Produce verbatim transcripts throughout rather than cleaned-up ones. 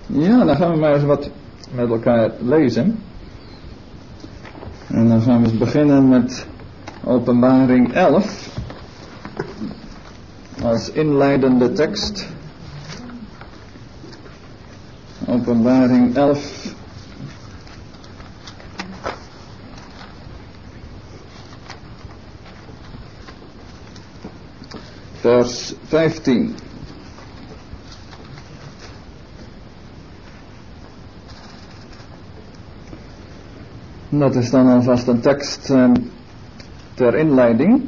Ja, dan gaan we maar eens wat met elkaar lezen. En dan gaan we eens beginnen met Openbaring elf. Als inleidende tekst. Openbaring elf. Vers vijftien. Dat is dan alvast een tekst uh, ter inleiding.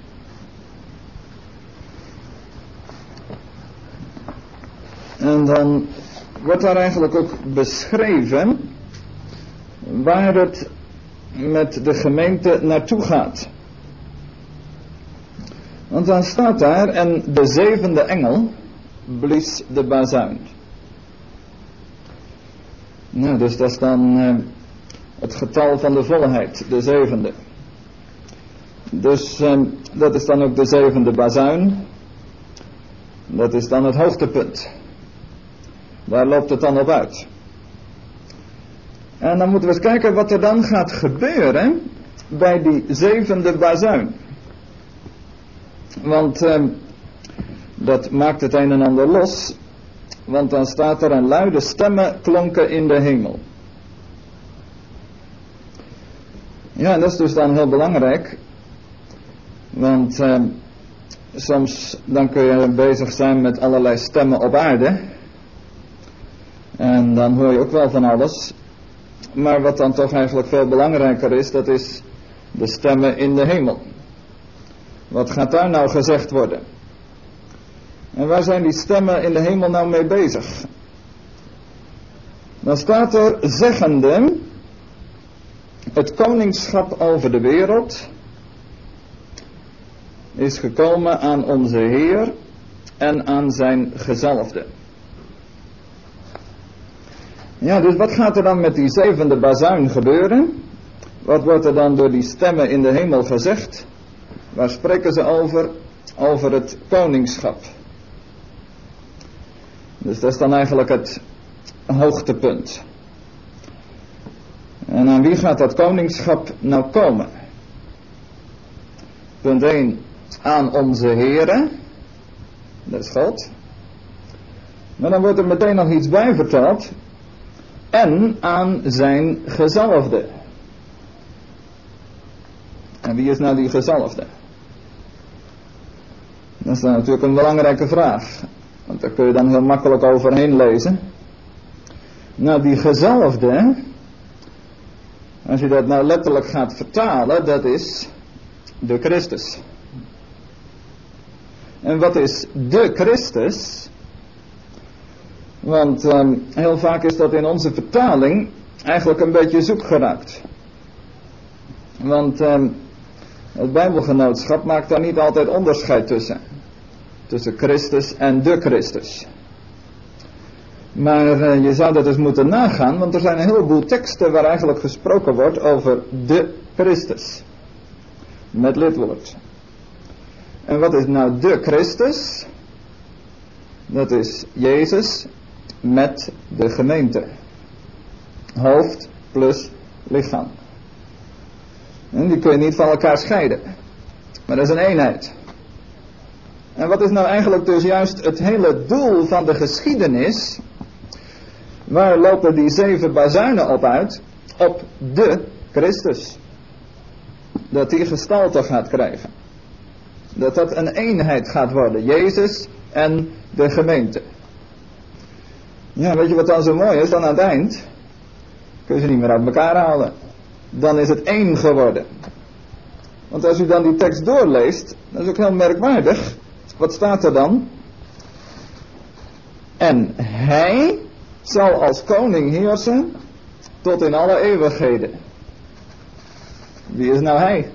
En dan wordt daar eigenlijk ook beschreven waar het met de gemeente naartoe gaat. Want dan staat daar, en de zevende engel blies de bazuin. Nou, dus dat is dan uh, het getal van de volheid, de zevende. Dus uh, dat is dan ook de zevende bazuin. Dat is dan het hoogtepunt. Daar loopt het dan op uit. En dan moeten we eens kijken wat er dan gaat gebeuren bij die zevende bazuin. Want uh, dat maakt het een en ander los. Want dan staat er: een luide stemmen klonken in de hemel. Ja, dat is dus dan heel belangrijk. Want uh, soms dan kun je bezig zijn met allerlei stemmen op aarde. En dan hoor je ook wel van alles. Maar wat dan toch eigenlijk veel belangrijker is, dat is de stemmen in de hemel. Wat gaat daar nou gezegd worden? En waar zijn die stemmen in de hemel nou mee bezig? Dan staat er zeggende: het koningschap over de wereld is gekomen aan onze Heer en aan zijn gezalfde. Ja, dus wat gaat er dan met die zevende bazuin gebeuren? Wat wordt er dan door die stemmen in de hemel gezegd? Waar spreken ze over? Over het koningschap. Dus dat is dan eigenlijk het hoogtepunt. En aan wie gaat dat koningschap nou komen? Punt één. Aan onze Heere. Dat is God. Maar dan wordt er meteen nog iets bij verteld. En aan zijn gezalfde. En wie is nou die gezalfde? Dat is dan natuurlijk een belangrijke vraag. Want daar kun je dan heel makkelijk overheen lezen. Nou, die gezalfde, als je dat nou letterlijk gaat vertalen, dat is de Christus. En wat is de Christus? Want um, heel vaak is dat in onze vertaling eigenlijk een beetje zoek geraakt. Want um, het Bijbelgenootschap maakt daar niet altijd onderscheid tussen. Tussen Christus en de Christus. Maar uh, je zou dat dus moeten nagaan, want er zijn een heleboel teksten waar eigenlijk gesproken wordt over de Christus. Met lidwoord. En wat is nou de Christus? Dat is Jezus met de gemeente. Hoofd plus lichaam. En die kun je niet van elkaar scheiden. Maar dat is een eenheid. En wat is nou eigenlijk dus juist het hele doel van de geschiedenis? Waar lopen die zeven bazuinen op uit? Op de Christus. Dat die gestalte gaat krijgen. Dat dat een eenheid gaat worden. Jezus en de gemeente. Ja, weet je wat dan zo mooi is? Dan aan het eind kun je ze niet meer uit elkaar halen. Dan is het één geworden. Want als u dan die tekst doorleest, dat is ook heel merkwaardig. Wat staat er dan? En hij zal als koning heersen tot in alle eeuwigheden. Wie is nou hij?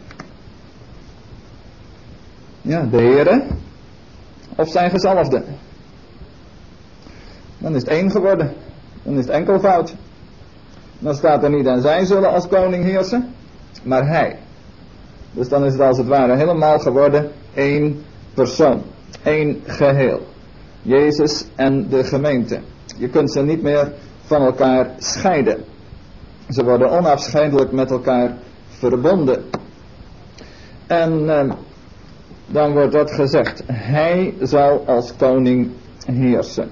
Ja, de Heere of zijn gezalfde. Dan is het één geworden. Dan is het enkelvoud. Dan staat er niet: en zij zullen als koning heersen, maar hij. Dus dan is het als het ware helemaal geworden één persoon. Één geheel. Jezus en de gemeente. je kunt ze niet meer van elkaar scheiden. Ze worden onafscheidelijk met elkaar verbonden. En eh, dan wordt dat gezegd. Hij zal als koning heersen.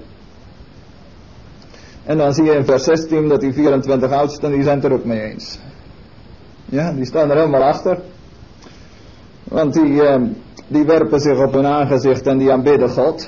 En dan zie je in vers zestien dat die vierentwintig oudsten, die zijn het er ook mee eens. Ja, die staan er helemaal achter. Want die, eh, die werpen zich op hun aangezicht en die aanbidden God.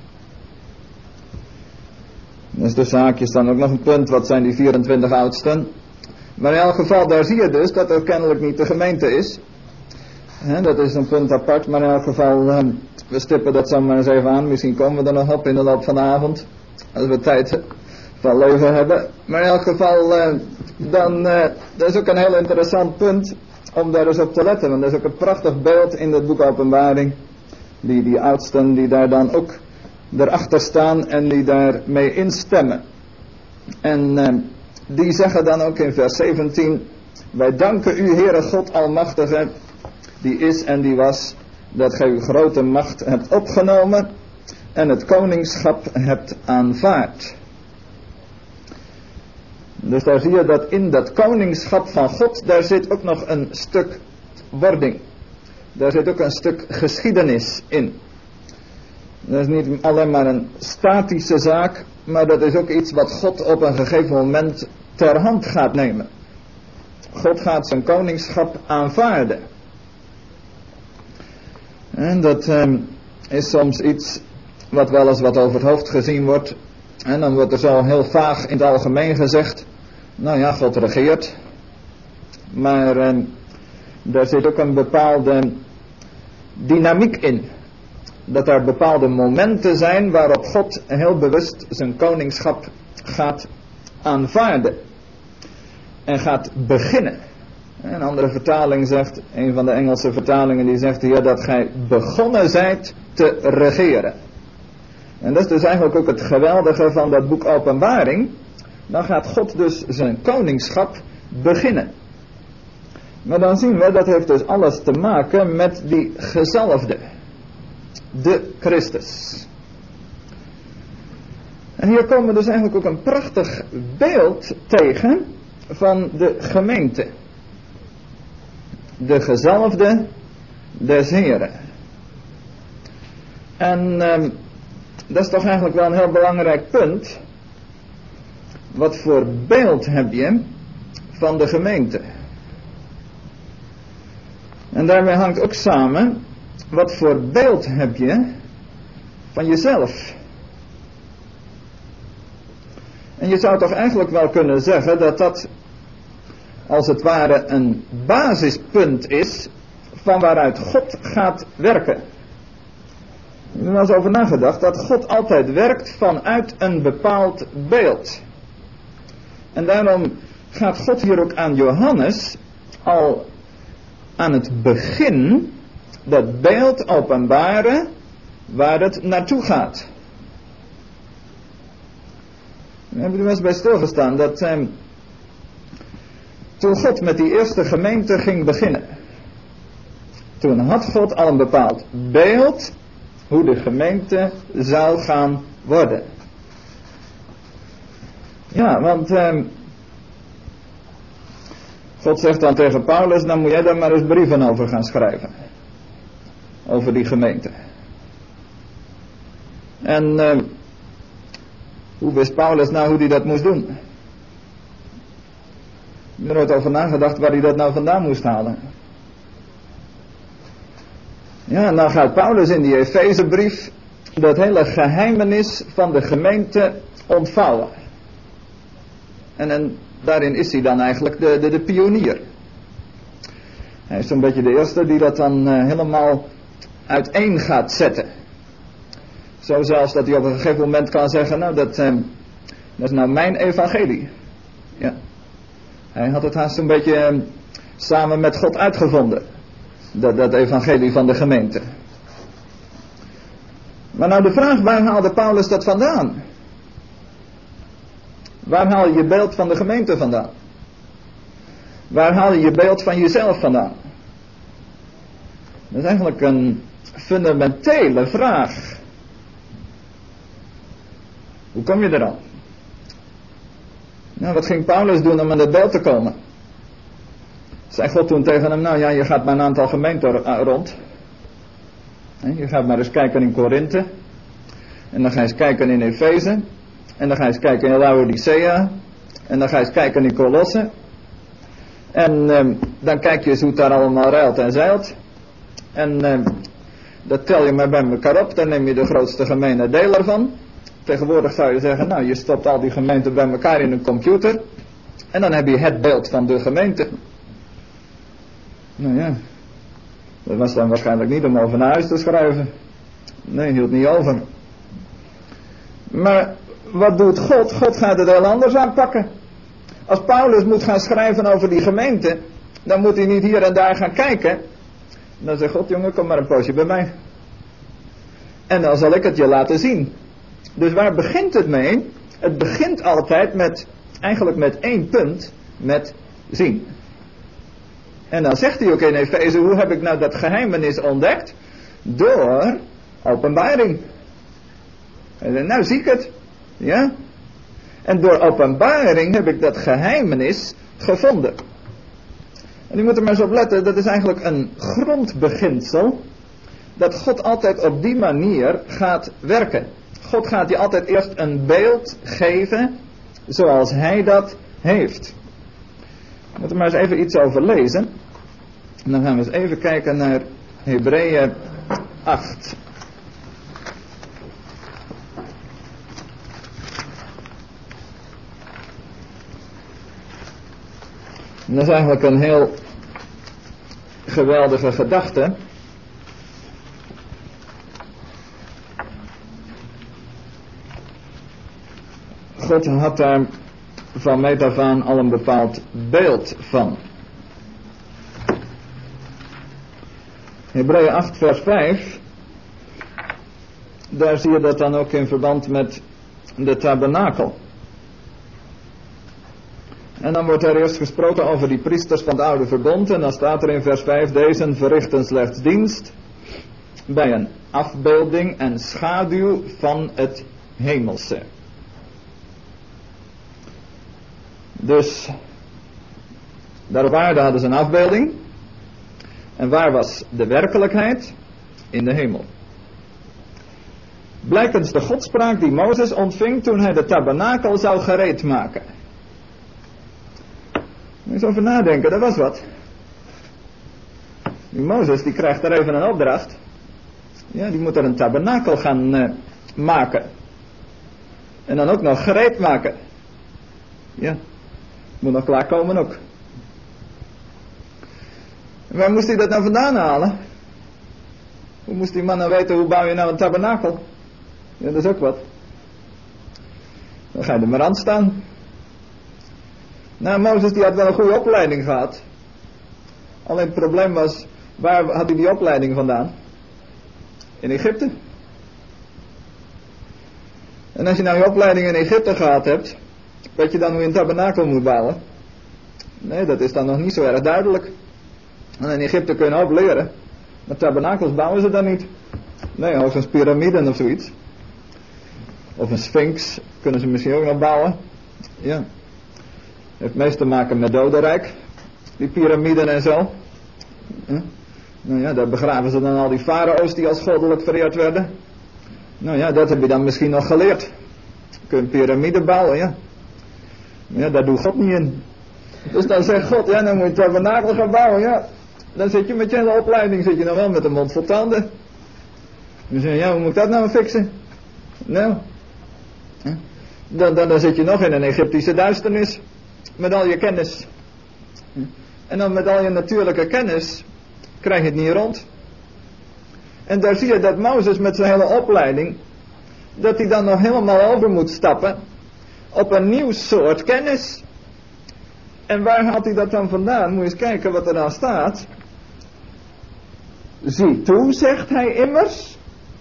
Dus de zaakjes dan ook nog een punt, wat zijn die vierentwintig oudsten? Maar in elk geval, daar zie je dus dat er kennelijk niet de gemeente is. He, dat is een punt apart, maar in elk geval, eh, we stippen dat zo maar eens even aan. Misschien komen we er nog op in de loop van de avond. Als we tijd van leven hebben. Maar in elk geval, eh, dan, eh, dat is ook een heel interessant punt om daar eens op te letten. Want dat is ook een prachtig beeld in het boek Openbaring. Die, die oudsten die daar dan ook erachter staan en die daarmee instemmen. En eh, die zeggen dan ook in vers zeventien. Wij danken u, Heere God Almachtige, die is en die was, dat gij uw grote macht hebt opgenomen en het koningschap hebt aanvaard. Dus daar zie je dat in dat koningschap van God, daar zit ook nog een stuk wording. Daar zit ook een stuk geschiedenis in. Dat is niet alleen maar een statische zaak, maar dat is ook iets wat God op een gegeven moment ter hand gaat nemen. God gaat zijn koningschap aanvaarden. En dat eh, is soms iets wat wel eens wat over het hoofd gezien wordt. En dan wordt er zo heel vaag in het algemeen gezegd. Nou ja, God regeert. Maar eh, daar zit ook een bepaalde dynamiek in. Dat er bepaalde momenten zijn waarop God heel bewust zijn koningschap gaat aanvaarden. En gaat beginnen. Een andere vertaling zegt, een van de Engelse vertalingen die zegt hier dat gij begonnen zijt te regeren. En dat is dus eigenlijk ook het geweldige van dat boek Openbaring. Dan gaat God dus zijn koningschap beginnen. Maar dan zien we, dat heeft dus alles te maken met die gezalfde. De Christus. En hier komen we dus eigenlijk ook een prachtig beeld tegen van de gemeente. De gezalfde des Heren. En eh, dat is toch eigenlijk wel een heel belangrijk punt. Wat voor beeld heb je van de gemeente? En daarmee hangt ook samen, wat voor beeld heb je van jezelf? En je zou toch eigenlijk wel kunnen zeggen dat dat als het ware een basispunt is van waaruit God gaat werken. Ik heb er wel eens over nagedacht dat God altijd werkt vanuit een bepaald beeld. En daarom gaat God hier ook aan Johannes al aan het begin dat beeld openbaren waar het naartoe gaat. We hebben er wel eens bij stilgestaan dat eh, toen God met die eerste gemeente ging beginnen, toen had God al een bepaald beeld hoe de gemeente zou gaan worden. Ja, want eh, God zegt dan tegen Paulus, dan moet jij daar maar eens brieven over gaan schrijven. Over die gemeente. En eh, hoe wist Paulus nou hoe hij dat moest doen? Ik heb er nooit over nagedacht waar hij dat nou vandaan moest halen. Ja, en dan gaat Paulus in die Efezebrief dat hele geheimenis van de gemeente ontvouwen. En, en daarin is hij dan eigenlijk de, de, de pionier. Hij is zo'n beetje de eerste die dat dan uh, helemaal uiteen gaat zetten. Zo zelfs dat hij op een gegeven moment kan zeggen, nou dat, uh, dat is nou mijn evangelie. Ja. Hij had het haast een beetje uh, samen met God uitgevonden. Dat, dat evangelie van de gemeente. Maar nou de vraag, waar haalde Paulus dat vandaan? Waar haal je je beeld van de gemeente vandaan? Waar haal je je beeld van jezelf vandaan? Dat is eigenlijk een fundamentele vraag. Hoe kom je er dan? Nou, wat ging Paulus doen om aan het beeld te komen? Zei God toen tegen hem, nou ja, je gaat maar een aantal gemeenten rond. Je gaat maar eens kijken in Korinthe. En dan ga je eens kijken in Efeze. En dan ga je eens kijken in Laodicea. En dan ga je eens kijken in Colosse. En um, dan kijk je eens hoe het daar allemaal ruilt en zeilt. En um, dat tel je maar bij elkaar op. Dan neem je de grootste gemene deler van. Tegenwoordig zou je zeggen, nou je stopt al die gemeenten bij elkaar in een computer. En dan heb je het beeld van de gemeente. Nou ja, dat was dan waarschijnlijk niet om over naar huis te schrijven. Nee, hield niet over. Maar wat doet God? God gaat het heel anders aanpakken. Als Paulus moet gaan schrijven over die gemeente, dan moet hij niet hier en daar gaan kijken. Dan zegt God, jongen, kom maar een poosje bij mij. En dan zal ik het je laten zien. Dus waar begint het mee? Het begint altijd met, eigenlijk met één punt, met zien. En dan zegt hij ook in Efeze, hoe heb ik nou dat geheimenis ontdekt? Door openbaring. En dan, nou zie ik het. Ja? En door openbaring heb ik dat geheimenis gevonden. En u moet er maar eens op letten, dat is eigenlijk een grondbeginsel. Dat God altijd op die manier gaat werken. God gaat je altijd eerst een beeld geven zoals hij dat heeft. We moeten maar eens even iets over lezen. En dan gaan we eens even kijken naar Hebreeën acht. En dat is eigenlijk een heel geweldige gedachte. God had daar van meet af aan al een bepaald beeld van. Hebreeën acht vers vijf. Daar zie je dat dan ook in verband met de tabernakel. En dan wordt er eerst gesproken over die priesters van het oude verbond. En dan staat er in vers vijf. Deze verrichten slechts dienst bij een afbeelding en schaduw van het hemelse. Dus daar op aarde hadden ze een afbeelding. En waar was de werkelijkheid? In de hemel. Blijkens de godspraak die Mozes ontving toen hij de tabernakel zou gereed maken. Eens over nadenken, dat was wat. Die Mozes die krijgt daar even een opdracht. Ja, die moet er een tabernakel gaan uh, maken. En dan ook nog gereed maken. Ja, moet nog klaarkomen ook. En waar moest hij dat nou vandaan halen? Hoe moest die man nou weten, hoe bouw je nou een tabernakel? Ja, dat is ook wat. Dan ga je er maar aan staan. Nou, Mozes die had wel een goede opleiding gehad. Alleen het probleem was, waar had hij die opleiding vandaan? In Egypte. En als je nou je opleiding in Egypte gehad hebt, weet je dan hoe je een tabernakel moet bouwen? Nee, dat is dan nog niet zo erg duidelijk. En in Egypte kun je ook leren. Maar tabernakels bouwen ze dan niet. Nee, hoogstens piramiden of zoiets. Of een sphinx kunnen ze misschien ook nog bouwen. Ja. Het meest te maken met dodenrijk. Die piramiden en zo. Ja. Nou ja, daar begraven ze dan al die farao's die als goddelijk vereerd werden. Nou ja, dat heb je dan misschien nog geleerd. Kun je een piramide bouwen, ja. Maar ja, daar doet God niet in. Dus dan zegt God, ja, dan moet je een tabernakel gaan bouwen, ja. Dan zit je met je hele opleiding, zit je nog wel met een mond vol tanden. Dan zeg je, ja, hoe moet ik dat nou fixen? Nou, dan, dan, dan zit je nog in een Egyptische duisternis. Met al je kennis. En dan met al je natuurlijke kennis krijg je het niet rond. En daar zie je dat Mozes met zijn hele opleiding, dat hij dan nog helemaal over moet stappen op een nieuw soort kennis. En waar haalt hij dat dan vandaan? Moet je eens kijken wat er dan staat. Zie toe, zegt hij immers,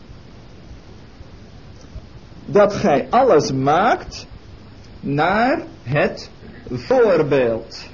dat gij alles maakt naar het voorbeeld.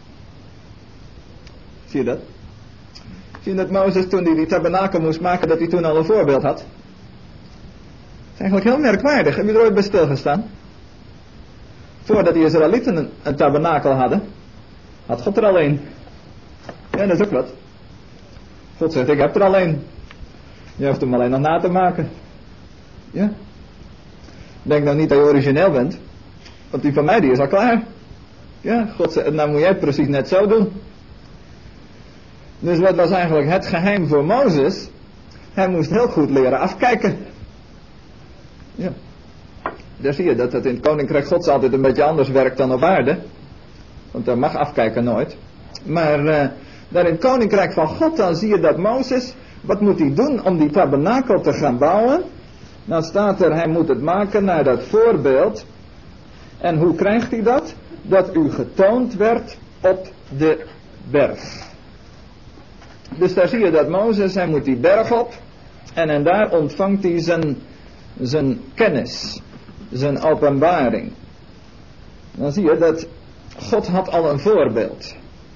Zie je dat? Zie je dat Mozes toen hij die tabernakel moest maken, dat hij toen al een voorbeeld had? Dat is eigenlijk heel merkwaardig. Heb je er ooit bij stilgestaan? Voordat de Israëlieten een, een tabernakel hadden, had God er al een. Ja, dat is ook wat. God zegt, ik heb er al een. Je hoeft hem alleen nog na te maken. Ja. Denk nou niet dat je origineel bent. Want die van mij die is al klaar. Ja, God zegt, nou moet jij het precies net zo doen. Dus wat was eigenlijk het geheim voor Mozes? Hij moest heel goed leren afkijken. Ja. Daar zie je dat het in het Koninkrijk Gods altijd een beetje anders werkt dan op aarde. Want daar mag afkijken nooit. Maar uh, daar in het Koninkrijk van God dan zie je dat Mozes, wat moet hij doen om die tabernakel te gaan bouwen? Dan staat er, hij moet het maken naar dat voorbeeld. En hoe krijgt hij dat? Dat u getoond werd op de berg. Dus daar zie je dat Mozes, hij moet die berg op. En, en daar ontvangt hij zijn, zijn kennis. Zijn openbaring. Dan zie je dat God had al een voorbeeld.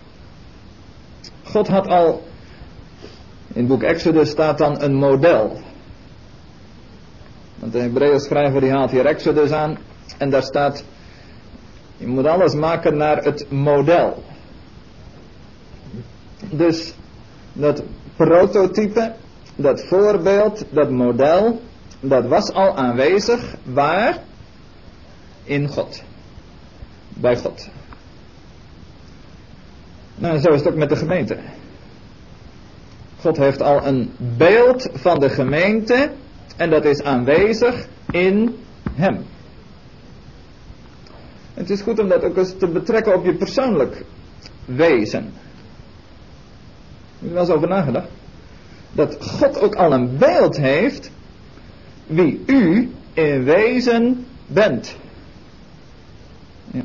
God had al, in het boek Exodus staat dan een model. Want de Hebreeën schrijver die haalt hier Exodus aan. En daar staat, je moet alles maken naar het model. Dus dat prototype, dat voorbeeld, dat model, dat was al aanwezig. Waar? In God. Bij God. Nou, zo is het ook met de gemeente. God heeft al een beeld van de gemeente. En dat is aanwezig in hem. Het is goed om dat ook eens te betrekken op je persoonlijk wezen. Heb je er wel eens over nagedacht? Dat God ook al een beeld heeft wie u in wezen bent. Ja.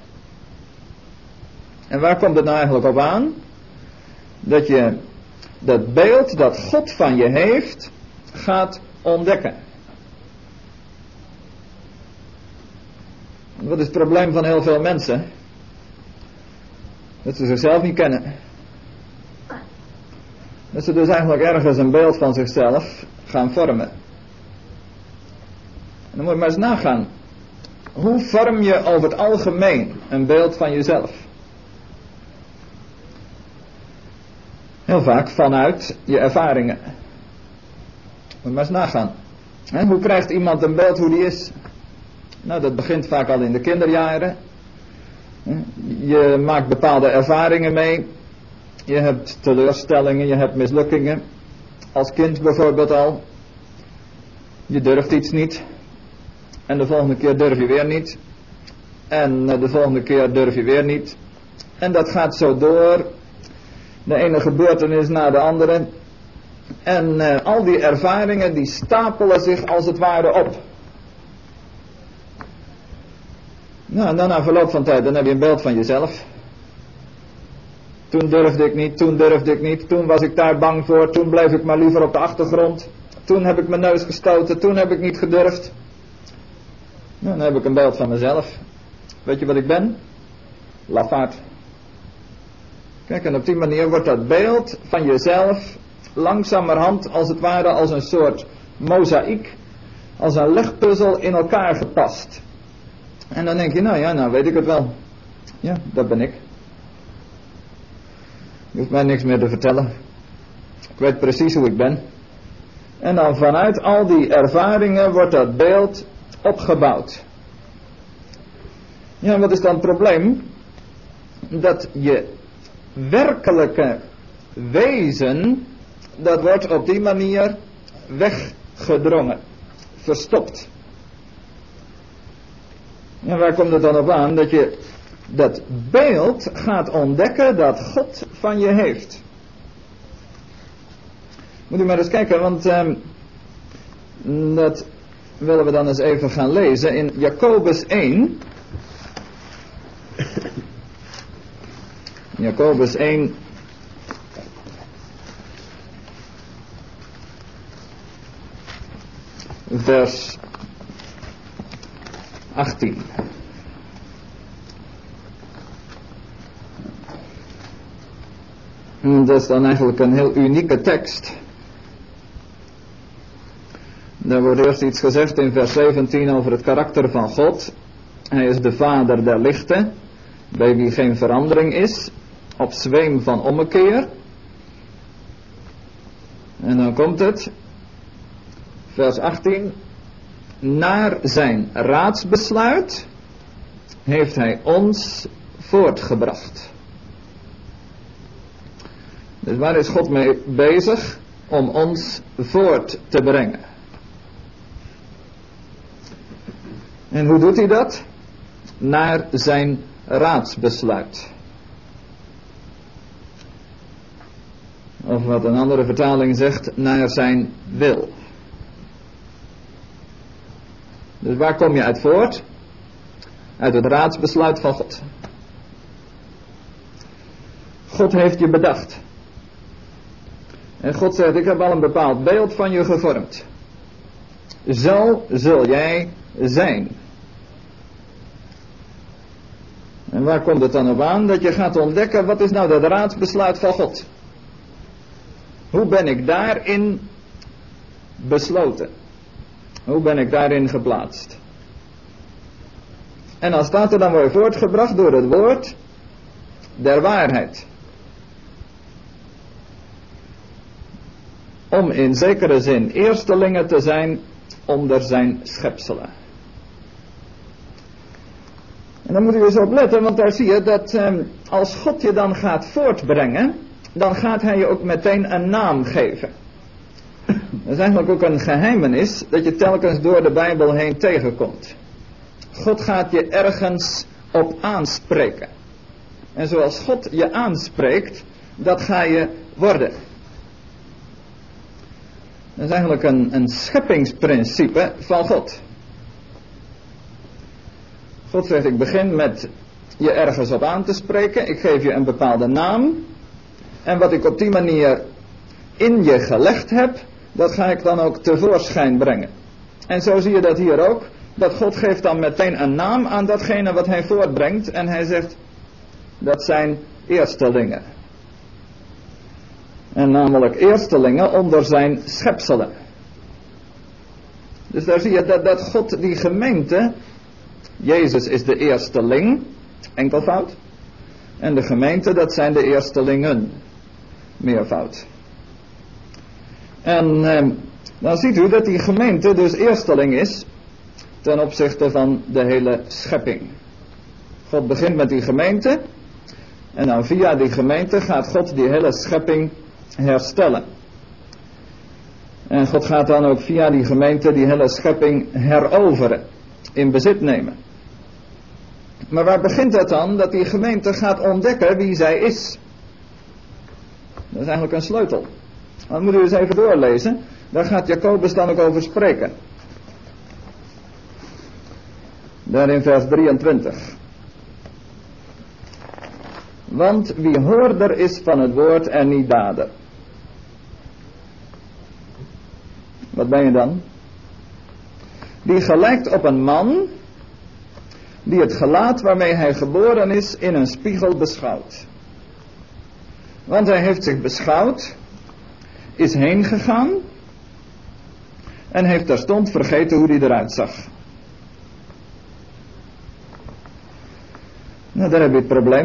En waar komt het nou eigenlijk op aan? Dat je dat beeld dat God van je heeft gaat ontdekken. Wat is het probleem van heel veel mensen? Dat ze zichzelf niet kennen. Dat ze dus eigenlijk ergens een beeld van zichzelf gaan vormen. En dan moet je maar eens nagaan. Hoe vorm je over het algemeen een beeld van jezelf? Heel vaak vanuit je ervaringen. Moet je maar eens nagaan. En hoe krijgt iemand een beeld hoe die is? Nou, dat begint vaak al in de kinderjaren. Je maakt bepaalde ervaringen mee. Je hebt teleurstellingen, je hebt mislukkingen. Als kind bijvoorbeeld al. Je durft iets niet. En de volgende keer durf je weer niet. En de volgende keer durf je weer niet. En dat gaat zo door. De ene gebeurtenis na de andere. En uh, al die ervaringen die stapelen zich als het ware op. Nou, en dan na verloop van tijd, dan heb je een beeld van jezelf. Toen durfde ik niet, toen durfde ik niet, toen was ik daar bang voor, toen bleef ik maar liever op de achtergrond. Toen heb ik mijn neus gestoten, toen heb ik niet gedurfd. Nou, dan heb ik een beeld van mezelf. Weet je wat ik ben? Lafaard. Kijk, en op die manier wordt dat beeld van jezelf langzamerhand als het ware als een soort mozaïek, als een legpuzzel in elkaar gepast. En dan denk je, nou ja, nou weet ik het wel. Ja, dat ben ik. Je hoeft mij niks meer te vertellen. Ik weet precies hoe ik ben. En dan vanuit al die ervaringen wordt dat beeld opgebouwd. Ja, en wat is dan het probleem? Dat je werkelijke wezen, dat wordt op die manier weggedrongen. Verstopt. En waar komt het dan op aan? Dat je dat beeld gaat ontdekken dat God van je heeft. Moet u maar eens kijken, want uh, dat willen we dan eens even gaan lezen in Jacobus één. Jacobus één. Vers achttien. Dat is dan eigenlijk een heel unieke tekst. Daar wordt eerst iets gezegd in vers zeventien over het karakter van God. Hij is de vader der lichten, bij wie geen verandering is, op zweem van ommekeer. En dan komt het, vers achttien. Naar zijn raadsbesluit heeft hij ons voortgebracht. Dus waar is God mee bezig? Om ons voort te brengen. En hoe doet hij dat? Naar zijn raadsbesluit. Of wat een andere vertaling zegt, naar zijn wil. Dus waar kom je uit voort? Uit het raadsbesluit van God. God heeft je bedacht. En God zegt, ik heb al een bepaald beeld van je gevormd. Zo zul jij zijn. En waar komt het dan op aan? Dat je gaat ontdekken, wat is nou dat raadsbesluit van God? Hoe ben ik daarin besloten? Hoe ben ik daarin geplaatst? En dan staat er, dan word je voortgebracht door het woord der waarheid. Om in zekere zin eerstelingen te zijn onder zijn schepselen. En dan moet je eens op letten, want daar zie je dat eh, als God je dan gaat voortbrengen, dan gaat hij je ook meteen een naam geven. Dat is eigenlijk ook een geheimenis dat je telkens door de Bijbel heen tegenkomt. God gaat je ergens op aanspreken. En zoals God je aanspreekt, dat ga je worden. Dat is eigenlijk een, een scheppingsprincipe van God. God zegt, ik begin met je ergens op aan te spreken. Ik geef je een bepaalde naam. En wat ik op die manier in je gelegd heb, dat ga ik dan ook tevoorschijn brengen. En zo zie je dat hier ook. Dat God geeft dan meteen een naam aan datgene wat hij voortbrengt. En hij zegt, dat zijn eerstelingen. En namelijk eerstelingen onder zijn schepselen. Dus daar zie je dat, dat God die gemeente, Jezus is de eersteling, enkelvoud. En de gemeente, dat zijn de eerstelingen, meervoud. En eh, dan ziet u dat die gemeente dus eersteling is ten opzichte van de hele schepping. God begint met die gemeente. En dan via die gemeente gaat God die hele schepping herstellen. En God gaat dan ook via die gemeente die hele schepping heroveren. In bezit nemen. Maar waar begint het dan? Dat die gemeente gaat ontdekken wie zij is. Dat is eigenlijk een sleutel. Dan moet u eens even doorlezen. Daar gaat Jacobus dan ook over spreken. Daar in vers drieëntwintig. Want wie hoorder is van het woord en niet dader. Wat ben je dan? Die gelijkt op een man die het gelaat waarmee hij geboren is in een spiegel beschouwt. Want hij heeft zich beschouwd, is heen gegaan en heeft terstond vergeten hoe hij eruit zag. Nou, daar heb je het probleem.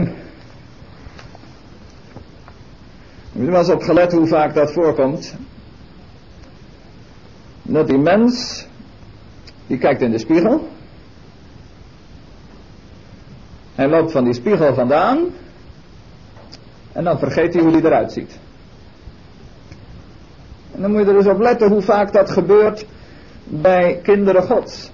Heb je er wel eens op gelet hoe vaak dat voorkomt? Dat die mens, die kijkt in de spiegel. Hij loopt van die spiegel vandaan. En dan vergeet hij hoe hij eruit ziet. En dan moet je er dus op letten hoe vaak dat gebeurt bij kinderen Gods.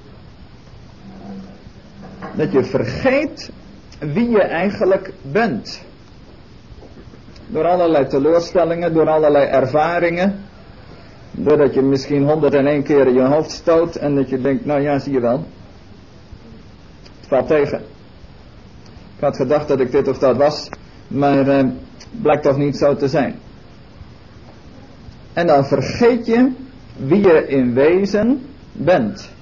Dat je vergeet wie je eigenlijk bent. Door allerlei teleurstellingen, door allerlei ervaringen. Doordat je misschien honderd en één keer in je hoofd stoot en dat je denkt, nou ja, zie je wel. Het valt tegen. Ik had gedacht dat ik dit of dat was, maar eh, blijkt toch niet zo te zijn. En dan vergeet je wie je in wezen bent.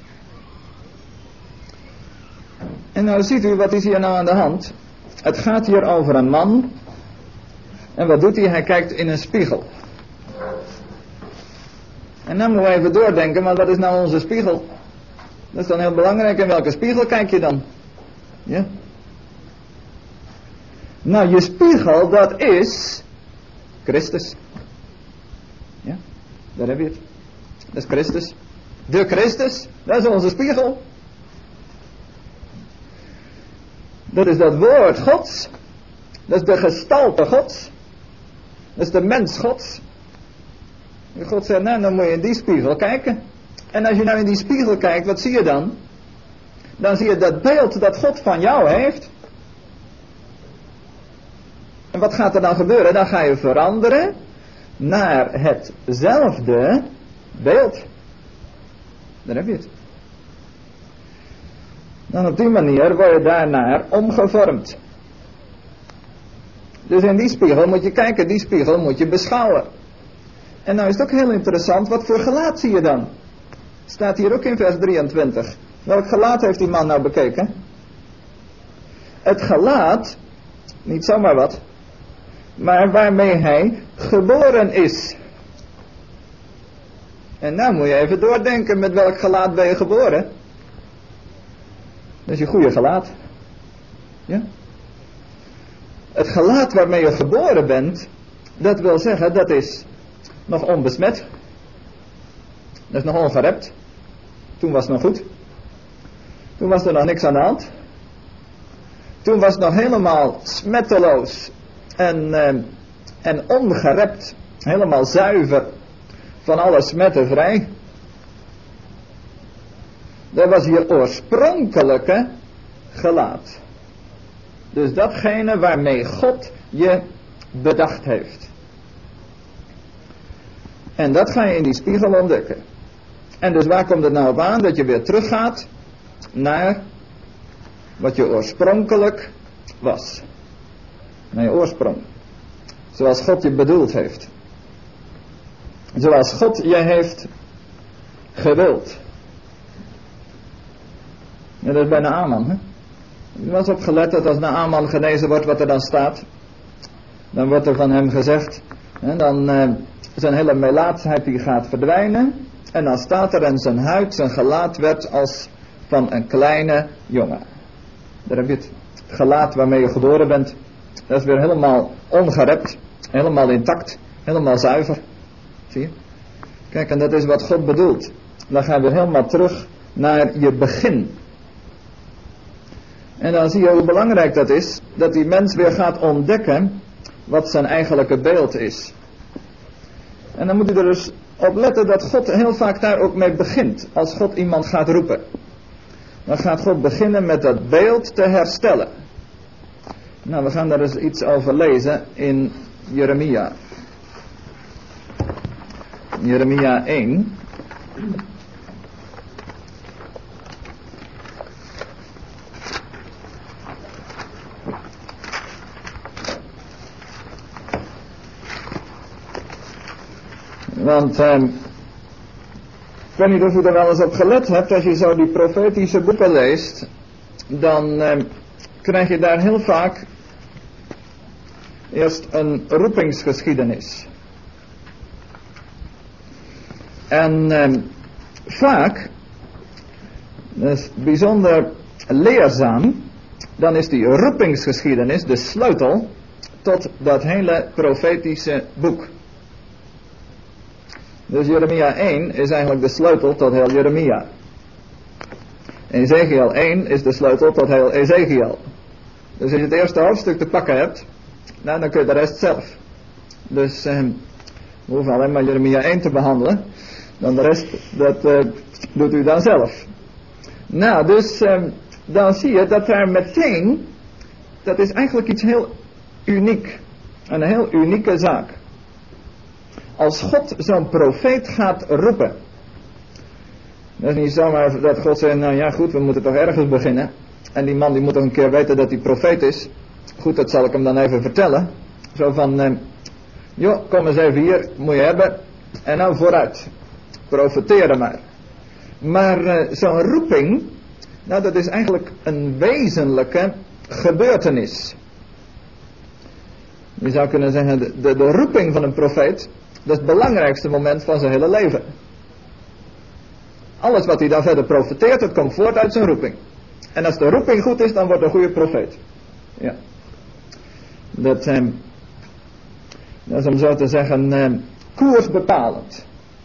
En nou ziet u, wat is hier nou aan de hand? Het gaat hier over een man. En wat doet hij? Hij kijkt in een spiegel. En dan moeten we even doordenken, maar wat is nou onze spiegel? Dat is dan heel belangrijk. In welke spiegel kijk je dan? Ja. Nou, je spiegel, dat is Christus. Ja, daar heb je het. Dat is Christus. De Christus, dat is onze spiegel. Dat is dat woord Gods. Dat is de gestalte Gods. Dat is de mens Gods. En God zegt, nou, dan moet je in die spiegel kijken. En als je nou in die spiegel kijkt, wat zie je dan? Dan zie je dat beeld dat God van jou heeft. En wat gaat er dan gebeuren? Dan ga je veranderen naar hetzelfde beeld. Daar heb je het. Dan op die manier word je daarnaar omgevormd. Dus in die spiegel moet je kijken, die spiegel moet je beschouwen. En nou is het ook heel interessant, wat voor gelaat zie je dan? Staat hier ook in vers drieëntwintig. Welk gelaat heeft die man nou bekeken? Het gelaat, niet zomaar wat, maar waarmee hij geboren is. En nou moet je even doordenken, met welk gelaat ben je geboren? Dat is je goede gelaat. Ja? Het gelaat waarmee je geboren bent, dat wil zeggen, dat is nog onbesmet. Dat is nog ongerept. Toen was het nog goed. Toen was er nog niks aan de hand. Toen was het nog helemaal smetteloos en, eh, en ongerept. Helemaal zuiver van alle smetten vrij. Dat was je oorspronkelijke gelaat. Dus datgene waarmee God je bedacht heeft. En dat ga je in die spiegel ontdekken. En dus waar komt het nou op aan? Dat je weer teruggaat naar wat je oorspronkelijk was. Naar je oorsprong. Zoals God je bedoeld heeft. Zoals God je heeft gewild. Ja, dat is bij Naaman, hè? Je was opgelet dat als Naaman genezen wordt, wat er dan staat. Dan wordt er van hem gezegd, hè, dan uh, zijn hele melaatsheid die gaat verdwijnen. En dan staat er en zijn huid, zijn gelaat werd als van een kleine jongen. Daar heb je het. Het gelaat waarmee je geboren bent. Dat is weer helemaal ongerept. Helemaal intact. Helemaal zuiver. Zie je? Kijk, en dat is wat God bedoelt. Dan gaan we helemaal terug naar je begin. En dan zie je hoe belangrijk dat is. Dat die mens weer gaat ontdekken wat zijn eigenlijke beeld is. En dan moet u er dus op letten dat God heel vaak daar ook mee begint. Als God iemand gaat roepen. Dan gaat God beginnen met dat beeld te herstellen. Nou, we gaan daar eens iets over lezen in Jeremia. Jeremia één. Want eh, ik weet niet of u er wel eens op gelet hebt, als je zo die profetische boeken leest, dan eh, krijg je daar heel vaak eerst een roepingsgeschiedenis. En eh, vaak, dat is bijzonder leerzaam, dan is die roepingsgeschiedenis de sleutel tot dat hele profetische boek. Dus Jeremia één is eigenlijk de sleutel tot heel Jeremia. Ezekiel één is de sleutel tot heel Ezekiel. Dus als je het eerste hoofdstuk te pakken hebt, nou, dan kun je de rest zelf. Dus eh, we hoeven alleen maar Jeremia één te behandelen. Dan de rest, dat eh, doet u dan zelf. Nou, dus eh, dan zie je dat daar meteen, dat is eigenlijk iets heel uniek. Een heel unieke zaak. Als God zo'n profeet gaat roepen. Dat is niet zomaar dat God zegt, nou ja goed, we moeten toch ergens beginnen. En die man die moet toch een keer weten dat hij profeet is. Goed, dat zal ik hem dan even vertellen. Zo van, eh, joh, kom eens even hier, moet je hebben. En nou vooruit. Profeteer er maar. Maar eh, zo'n roeping, nou dat is eigenlijk een wezenlijke gebeurtenis. Je zou kunnen zeggen, de, de, de roeping van een profeet, dat is het belangrijkste moment van zijn hele leven. Alles wat hij dan verder profeteert, dat komt voort uit zijn roeping. En als de roeping goed is, dan wordt een goede profeet. Ja. Dat, eh, dat is om zo te zeggen eh, koersbepalend.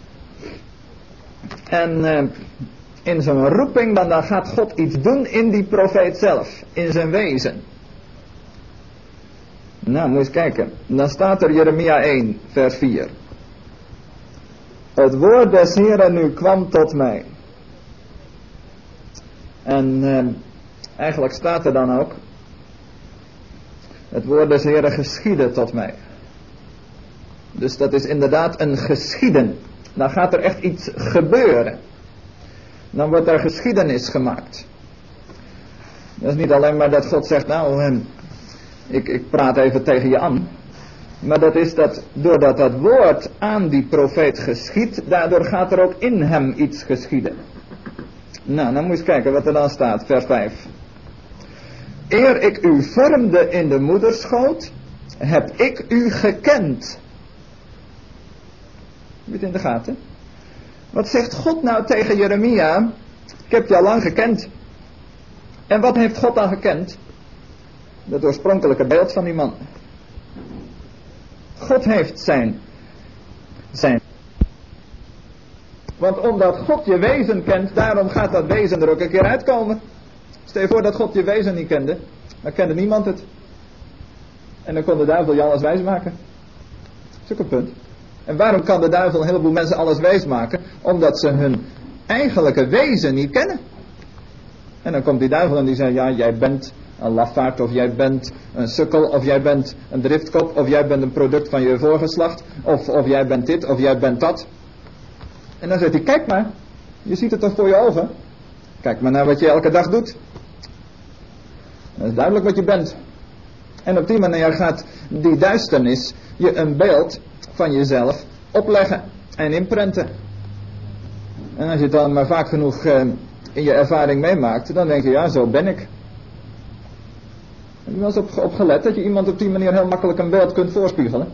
En eh, in zo'n roeping, dan, dan gaat God iets doen in die profeet zelf. In zijn wezen. Nou, moet je eens kijken. Dan staat er Jeremia één, vers vier. Het woord des Heren nu kwam tot mij. En eh, eigenlijk staat er dan ook. Het woord des Heren geschiedde tot mij. Dus dat is inderdaad een geschieden. Dan gaat er echt iets gebeuren. Dan wordt er geschiedenis gemaakt. Dat is niet alleen maar dat God zegt, nou, eh, ik, ik praat even tegen je aan. Maar dat is dat doordat dat woord aan die profeet geschiedt, daardoor gaat er ook in hem iets geschieden. Nou, dan moet je eens kijken wat er dan staat, vers vijf. Eer ik u vormde in de moederschoot, heb ik u gekend. Heb je het in de gaten? Wat zegt God nou tegen Jeremia? Ik heb je al lang gekend. En wat heeft God dan gekend? Het oorspronkelijke beeld van die man. God heeft zijn, zijn. Want omdat God je wezen kent, daarom gaat dat wezen er ook een keer uitkomen. Stel je voor dat God je wezen niet kende, dan kende niemand het. En dan kon de duivel je alles wijs maken. Dat is ook een punt. En waarom kan de duivel een heleboel mensen alles wijs maken? Omdat ze hun eigenlijke wezen niet kennen. En dan komt die duivel en die zegt, ja, jij bent een lafaard, of jij bent een sukkel, of jij bent een driftkop, of jij bent een product van je voorgeslacht, of, of jij bent dit, of jij bent dat. En dan zegt hij, kijk maar, je ziet het toch voor je ogen. Kijk maar naar wat je elke dag doet. Dat is duidelijk wat je bent. En op die manier gaat die duisternis je een beeld van jezelf opleggen en inprenten. En als je het dan maar vaak genoeg uh, in je ervaring meemaakt, dan denk je, ja, zo ben ik. Heb je wel eens op, op gelet dat je iemand op die manier heel makkelijk een beeld kunt voorspiegelen?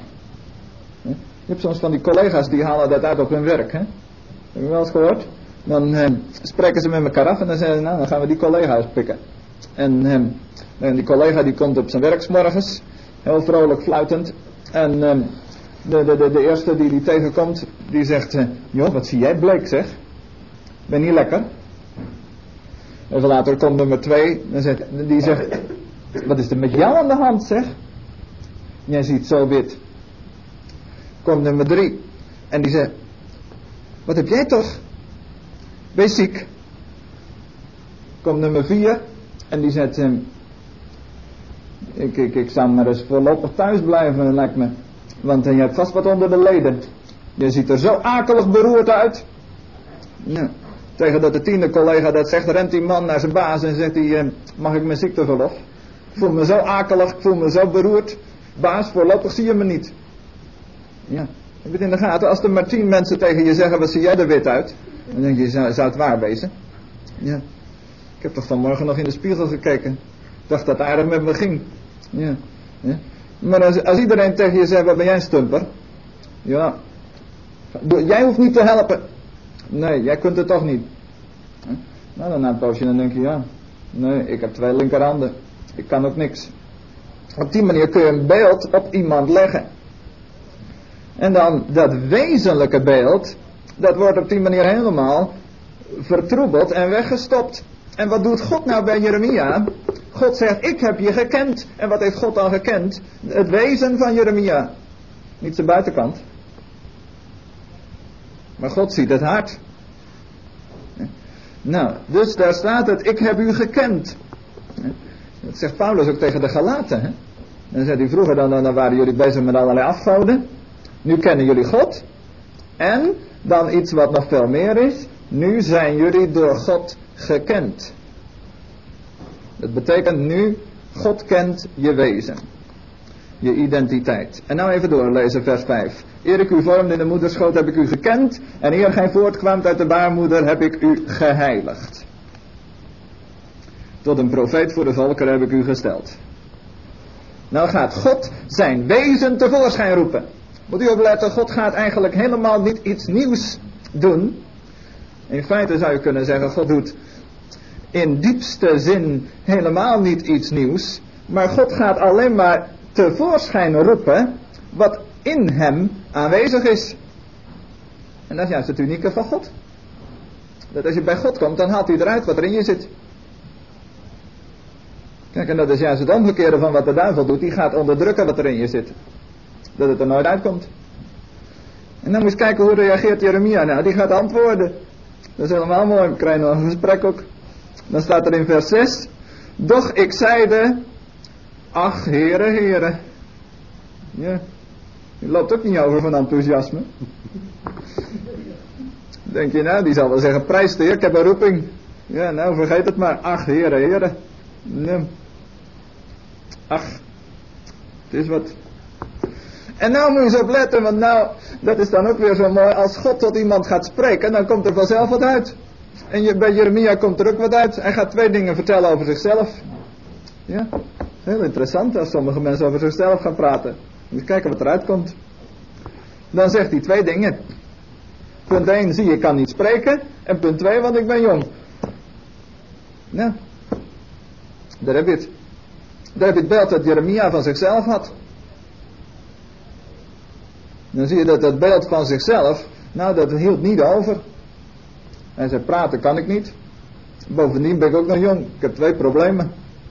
Je hebt soms van die collega's die halen dat uit op hun werk. Hè? Heb je wel eens gehoord? Dan uh, spreken ze met elkaar af en dan zeggen ze, nou, dan gaan we die collega's pikken. En, uh, en die collega die komt op zijn werk 's morgens, heel vrolijk fluitend. En uh, de, de, de, de eerste die die tegenkomt, die zegt, uh, joh, wat zie jij bleek, zeg. Ben niet lekker? Even later komt nummer twee, dan zegt, die zegt, wat is er met jou aan de hand, zeg? Jij ziet zo wit. Komt nummer drie. En die zegt, wat heb jij toch? Wees ziek. Komt nummer vier. En die zegt, eh, ik, ik, ik zou maar eens voorlopig thuis blijven, lijkt me. Want eh, je hebt vast wat onder de leden. Je ziet er zo akelig beroerd uit. Ja. Tegen dat de tiende collega dat zegt, rent die man naar zijn baas en zegt hij, eh, mag ik mijn ziekteverlof? Ik voel me zo akelig, ik voel me zo beroerd. Baas, voorlopig zie je me niet. Ja, heb je het in de gaten? Als er maar tien mensen tegen je zeggen, wat zie jij er wit uit? Dan denk je, zou, zou het waar wezen? Ja. Ik heb toch vanmorgen nog in de spiegel gekeken. Ik dacht dat het aardig met me ging. Ja. Ja. Maar als, als iedereen tegen je zegt, wat ben jij een stumper? Ja. Jij hoeft niet te helpen. Nee, jij kunt het toch niet. Nou, dan na een poosje dan denk je, ja. Nee, ik heb twee linkerhanden. Ik kan ook niks. Op die manier kun je een beeld op iemand leggen. En dan dat wezenlijke beeld, dat wordt op die manier helemaal vertroebeld en weggestopt. En wat doet God nou bij Jeremia? God zegt, ik heb je gekend. En wat heeft God dan gekend? Het wezen van Jeremia. Niet zijn buitenkant. Maar God ziet het hart. Nou, dus daar staat het, ik heb u gekend. Dat zegt Paulus ook tegen de Galaten. Hè? Dan zegt hij vroeger, dan, dan waren jullie bezig met allerlei afgoden. Nu kennen jullie God. En dan iets wat nog veel meer is. Nu zijn jullie door God gekend. Dat betekent nu, God kent je wezen. Je identiteit. En nou even doorlezen vers vijf. Eer ik u vormde in de moederschoot heb ik u gekend. En eer gij voortkwamt uit de baarmoeder heb ik u geheiligd. Tot een profeet voor de volkeren heb ik u gesteld. Nou gaat God zijn wezen tevoorschijn roepen. Moet u opletten, God gaat eigenlijk helemaal niet iets nieuws doen. In feite zou je kunnen zeggen, God doet in diepste zin helemaal niet iets nieuws. Maar God gaat alleen maar tevoorschijn roepen wat in hem aanwezig is. En dat is juist het unieke van God. Dat als je bij God komt, dan haalt hij eruit wat er in je zit. Kijk, en dat is juist het omgekeerde van wat de duivel doet. Die gaat onderdrukken wat er in je zit. Dat het er nooit uitkomt. En dan moet je kijken hoe reageert Jeremia. Nou, die gaat antwoorden. Dat is helemaal mooi. We krijgen nog een gesprek ook. Dan staat er in vers zes. Doch ik zeide, ach, heren, heren. Ja, die loopt ook niet over van enthousiasme. Denk je nou, die zal wel zeggen, prijs de Heer, ik heb een roeping. Ja, nou, vergeet het maar. Ach, heren, heren. Nee. Ach, het is wat. En nou moet je eens op letten, want nou, dat is dan ook weer zo mooi. Als God tot iemand gaat spreken, dan komt er vanzelf wat uit. En je, bij Jeremia komt er ook wat uit. Hij gaat twee dingen vertellen over zichzelf. Ja, heel interessant als sommige mensen over zichzelf gaan praten. Moet je kijken wat eruit komt. Dan zegt hij twee dingen. Punt één, zie je, ik kan niet spreken. En punt twee, want ik ben jong. Nou, daar heb je het. Daar heb je het beeld dat Jeremia van zichzelf had. Dan zie je dat dat beeld van zichzelf, nou, dat hield niet over. Hij zei, praten kan ik niet. Bovendien ben ik ook nog jong. Ik heb twee problemen.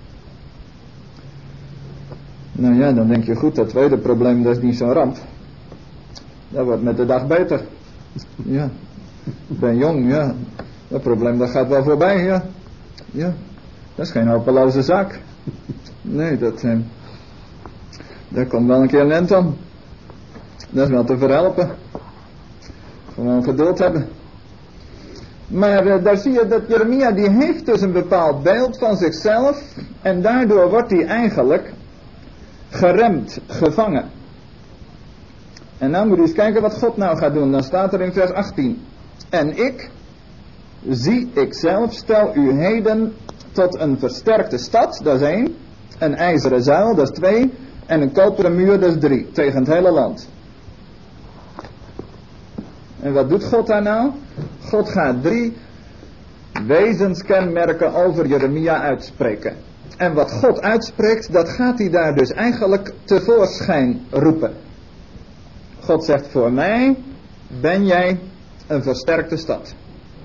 Nou ja, dan denk je, goed, dat tweede probleem, dat is niet zo'n ramp. Dat wordt met de dag beter. Ja, ik ben jong, ja. Dat probleem, dat gaat wel voorbij, ja. Ja, dat is geen hopeloze zaak. Nee, dat, eh, daar komt wel een keer een eind aan. Dat is wel te verhelpen. Gewoon geduld hebben. Maar uh, daar zie je dat Jeremia, die heeft dus een bepaald beeld van zichzelf. En daardoor wordt hij eigenlijk geremd, gevangen. En nou moet je eens kijken wat God nou gaat doen. Dan staat er in vers achttien. En ik, zie ik zelf, stel u heden tot een versterkte stad, dat is één. Een ijzeren zuil, dat is twee. En een koperen muur, dat is drie. Tegen het hele land. En wat doet God daar nou? God gaat drie wezenskenmerken over Jeremia uitspreken. En wat God uitspreekt, dat gaat hij daar dus eigenlijk tevoorschijn roepen. God zegt, voor mij ben jij een versterkte stad.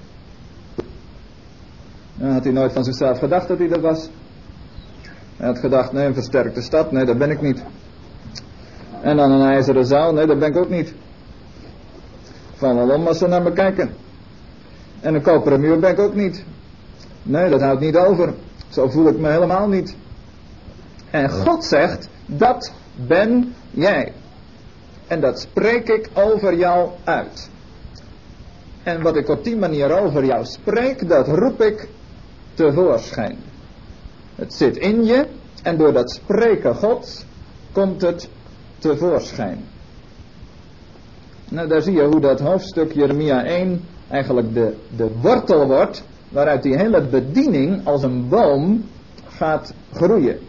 Dan had hij nooit van zichzelf gedacht dat hij dat was. Hij had gedacht, nee, een versterkte stad, nee, dat ben ik niet. En dan een ijzeren zuil, nee, dat ben ik ook niet. Van wel om als ze naar me kijken. En een koperen muur ben ik ook niet. Nee, dat houdt niet over. Zo voel ik me helemaal niet. En God zegt, dat ben jij. En dat spreek ik over jou uit. En wat ik op die manier over jou spreek, dat roep ik tevoorschijn. Het zit in je en door dat spreken Gods komt het tevoorschijn. Nou, daar zie je hoe dat hoofdstuk Jeremia één eigenlijk de, de wortel wordt, waaruit die hele bediening als een boom gaat groeien.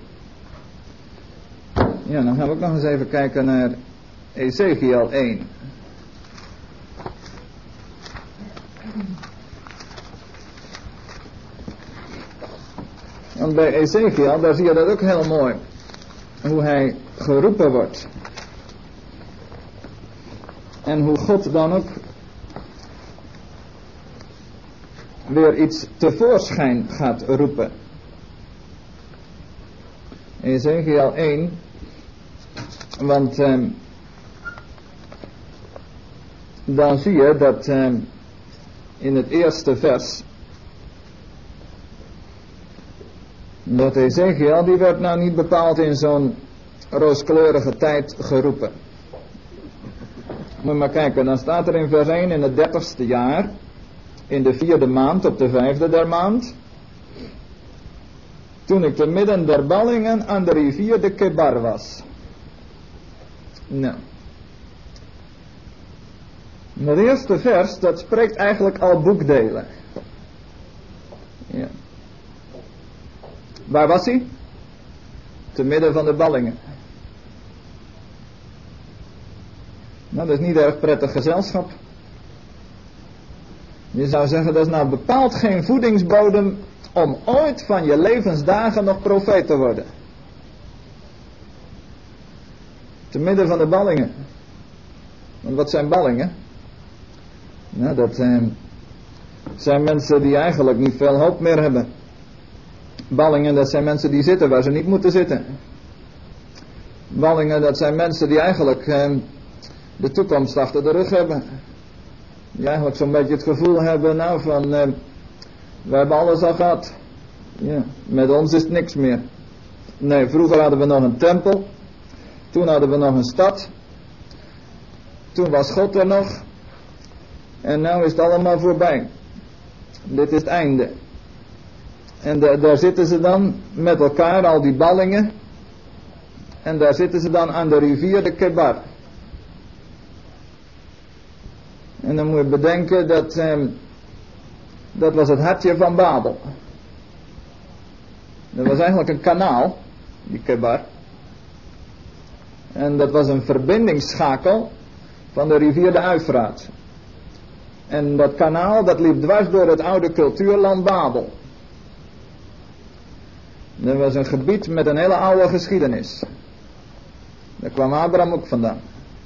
Ja, dan gaan we ook nog eens even kijken naar Ezekiel één. Want bij Ezekiel, daar zie je dat ook heel mooi. Hoe hij geroepen wordt. En hoe God dan ook weer iets tevoorschijn gaat roepen. Ezekiel één. Want eh, dan zie je dat eh, in het eerste vers, dat Ezekiel, die werd nou niet bepaald in zo'n rooskleurige tijd geroepen. Moet je maar kijken, dan staat er in vers één, in het dertigste jaar, in de vierde maand, op de vijfde der maand, toen ik te midden der ballingen aan de rivier de Kebar was. Nou. Het eerste vers, dat spreekt eigenlijk al boekdelen. Ja. Waar was hij? Te midden van de ballingen. Nou, dat is niet erg prettig gezelschap. Je zou zeggen, dat is nou bepaald geen voedingsbodem om ooit van je levensdagen nog profeet te worden. Te midden van de ballingen. Want wat zijn ballingen? Nou, dat zijn, zijn mensen die eigenlijk niet veel hoop meer hebben. Ballingen, dat zijn mensen die zitten waar ze niet moeten zitten. Ballingen, dat zijn mensen die eigenlijk eh, de toekomst achter de rug hebben. Die eigenlijk zo'n beetje het gevoel hebben, nou van, eh, we hebben alles al gehad. Ja, met ons is het niks meer. Nee, vroeger hadden we nog een tempel. Toen hadden we nog een stad. Toen was God er nog. En nu is het allemaal voorbij. Dit is het einde. En da- daar zitten ze dan met elkaar, al die ballingen. En daar zitten ze dan aan de rivier de Kebar. En dan moet je bedenken dat, eh, dat was het hartje van Babel. Dat was eigenlijk een kanaal, die Kebar. En dat was een verbindingsschakel van de rivier de Uifraat. En dat kanaal dat liep dwars door het oude cultuurland Babel. Dat was een gebied met een hele oude geschiedenis. Daar kwam Abraham ook vandaan.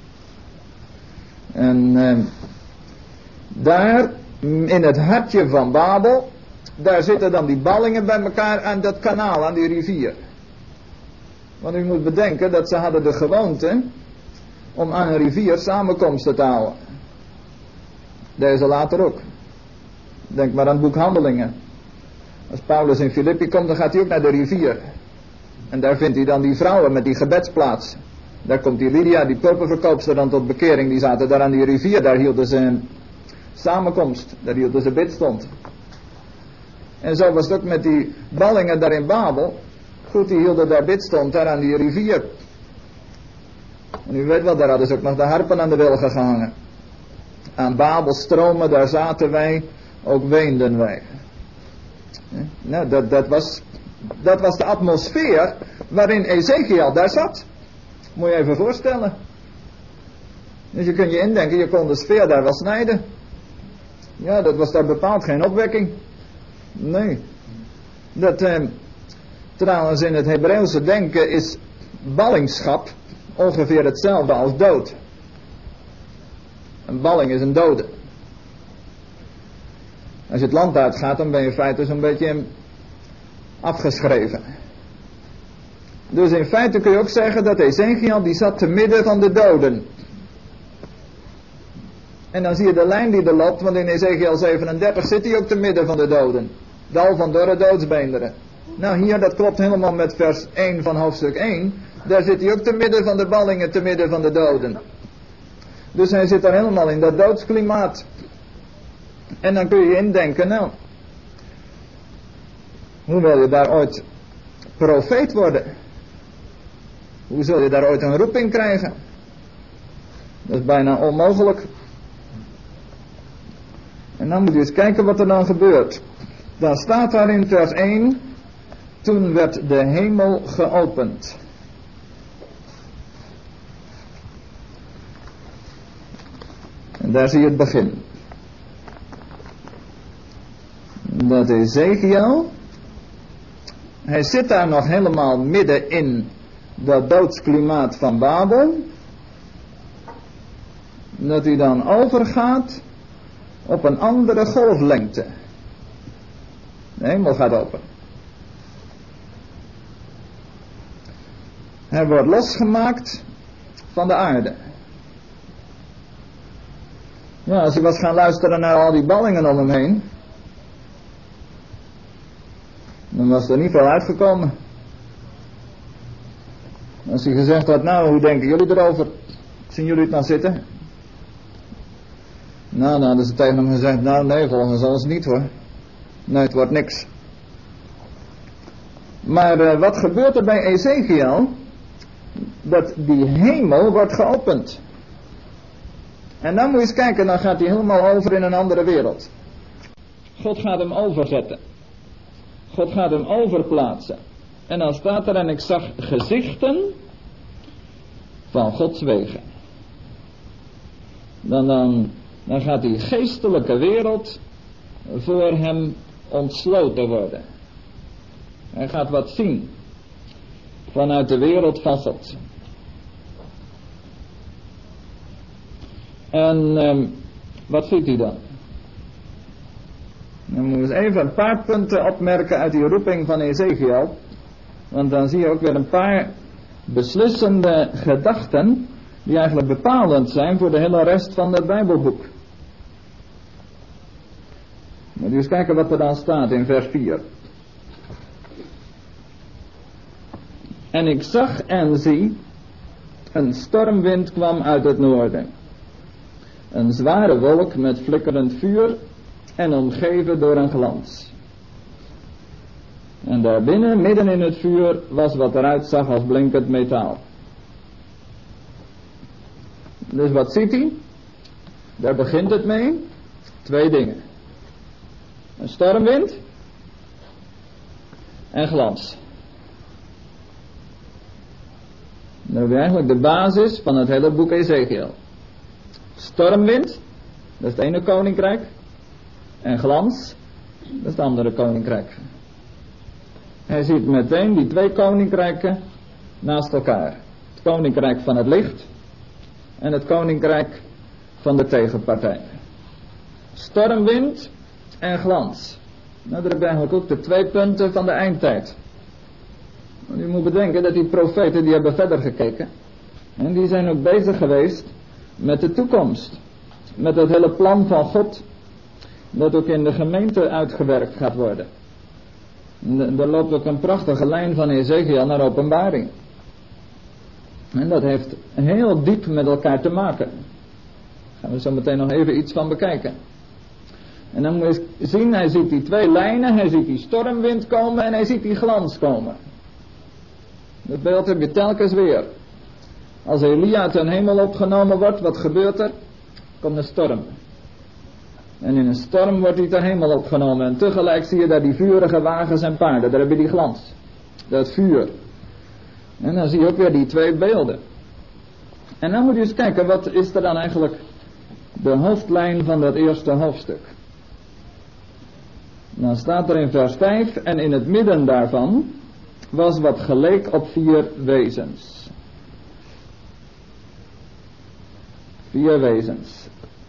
En eh, daar in het hartje van Babel, daar zitten dan die ballingen bij elkaar aan dat kanaal, aan die rivier. Want u moet bedenken dat ze hadden de gewoonte om aan een rivier samenkomsten te houden. Deze later ook. Denk maar aan het boek Handelingen. Als Paulus in Filippi komt, dan gaat hij ook naar de rivier. En daar vindt hij dan die vrouwen met die gebedsplaats. Daar komt die Lydia, die purperverkoopster, dan tot bekering. Die zaten daar aan die rivier, daar hielden ze een samenkomst. Daar hielden ze bidstond. En zo was het ook met die ballingen daar in Babel. Goed, die hielden daar bidstond, daar aan die rivier. En u weet wel, daar hadden ze ook nog de harpen aan de wilgen gehangen. Aan Babel stromen, daar zaten wij, ook weenden wij. Nou, dat, dat, was, dat was de atmosfeer waarin Ezekiel daar zat. Moet je even voorstellen. Dus je kunt je indenken, je kon de sfeer daar wel snijden. Ja, dat was daar bepaald geen opwekking. Nee. Dat, eh, trouwens in het Hebreeuwse denken is ballingschap ongeveer hetzelfde als dood. Een balling is een dode. Als je het land uitgaat, dan ben je in feite zo'n beetje afgeschreven. Dus in feite kun je ook zeggen dat Ezekiel die zat te midden van de doden. En dan zie je de lijn die er loopt, want in Ezekiel zevenendertig zit hij ook te midden van de doden. Dal van dorre doodsbeenderen. Nou hier, dat klopt helemaal met vers één van hoofdstuk één. Daar zit hij ook te midden van de ballingen, te midden van de doden. Dus hij zit daar helemaal in dat doodsklimaat. En dan kun je indenken, nou, hoe wil je daar ooit profeet worden? Hoe zul je daar ooit een roeping krijgen? Dat is bijna onmogelijk. En dan moet je eens kijken wat er dan gebeurt. Dan staat daar in vers één, toen werd de hemel geopend. En daar zie je het begin. Dat Ezekiel, hij zit daar nog helemaal midden in dat doodsklimaat van Babel. Dat hij dan overgaat op een andere golflengte. De hemel gaat open. Hij wordt losgemaakt van de aarde. Ja, als hij was gaan luisteren naar al die ballingen om hem heen, dan was er niet veel uitgekomen. Als hij gezegd had, nou, hoe denken jullie erover? Zien jullie het nou zitten? Nou, dan hadden ze tegen hem gezegd, nou nee, volgens ons niet hoor. Nee, het wordt niks. Maar uh, wat gebeurt er bij Ezekiel? Dat die hemel wordt geopend. En dan moet je eens kijken, dan gaat hij helemaal over in een andere wereld. God gaat hem overzetten. God gaat hem overplaatsen. En dan staat er, en ik zag gezichten van Gods wegen. Dan, dan, dan gaat die geestelijke wereld voor hem ontsloten worden. Hij gaat wat zien vanuit de wereld van God. En eh, wat ziet hij dan? Dan moeten we eens even een paar punten opmerken uit die roeping van Ezekiel. Want dan zie je ook weer een paar beslissende gedachten die eigenlijk bepalend zijn voor de hele rest van het Bijbelboek. Moet je eens kijken wat er dan staat in vers vier. En ik zag en zie, een stormwind kwam uit het noorden. Een zware wolk met flikkerend vuur en omgeven door een glans. En daarbinnen, midden in het vuur, was wat eruit zag als blinkend metaal. Dus wat ziet hij? Daar begint het mee. Twee dingen. Een stormwind en glans. Dat is eigenlijk de basis van het hele boek Ezekiel. Stormwind, dat is het ene koninkrijk. En glans, dat is het andere koninkrijk. Hij ziet meteen die twee koninkrijken naast elkaar. Het koninkrijk van het licht en het koninkrijk van de tegenpartij. Stormwind en glans. Nou, dat zijn eigenlijk ook de twee punten van de eindtijd. Want je moet bedenken dat die profeten die hebben verder gekeken. En die zijn ook bezig geweest met de toekomst. Met het hele plan van God. Dat ook in de gemeente uitgewerkt gaat worden. Er loopt ook een prachtige lijn van Ezekiel naar Openbaring. En dat heeft heel diep met elkaar te maken. Daar gaan we zo meteen nog even iets van bekijken. En dan moet je zien, hij ziet die twee lijnen, hij ziet die stormwind komen en hij ziet die glans komen. Dat beeld heb je telkens weer. Als Elia uit de hemel opgenomen wordt, wat gebeurt er? Komt een storm. En in een storm wordt hij ter hemel opgenomen. En tegelijk zie je daar die vurige wagens en paarden. Daar heb je die glans. Dat vuur. En dan zie je ook weer die twee beelden. En dan moet je eens kijken, wat is er dan eigenlijk de hoofdlijn van dat eerste hoofdstuk? Dan staat er in vers vijf, en in het midden daarvan was wat geleek op vier wezens. Vier wezens.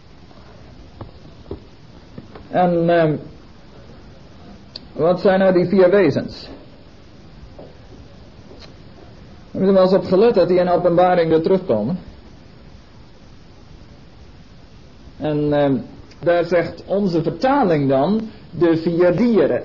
En eh, wat zijn nou die vier wezens? We hebben er wel eens op gelet dat die in Openbaring weer terugkomen. En eh, daar zegt onze vertaling dan de vier dieren.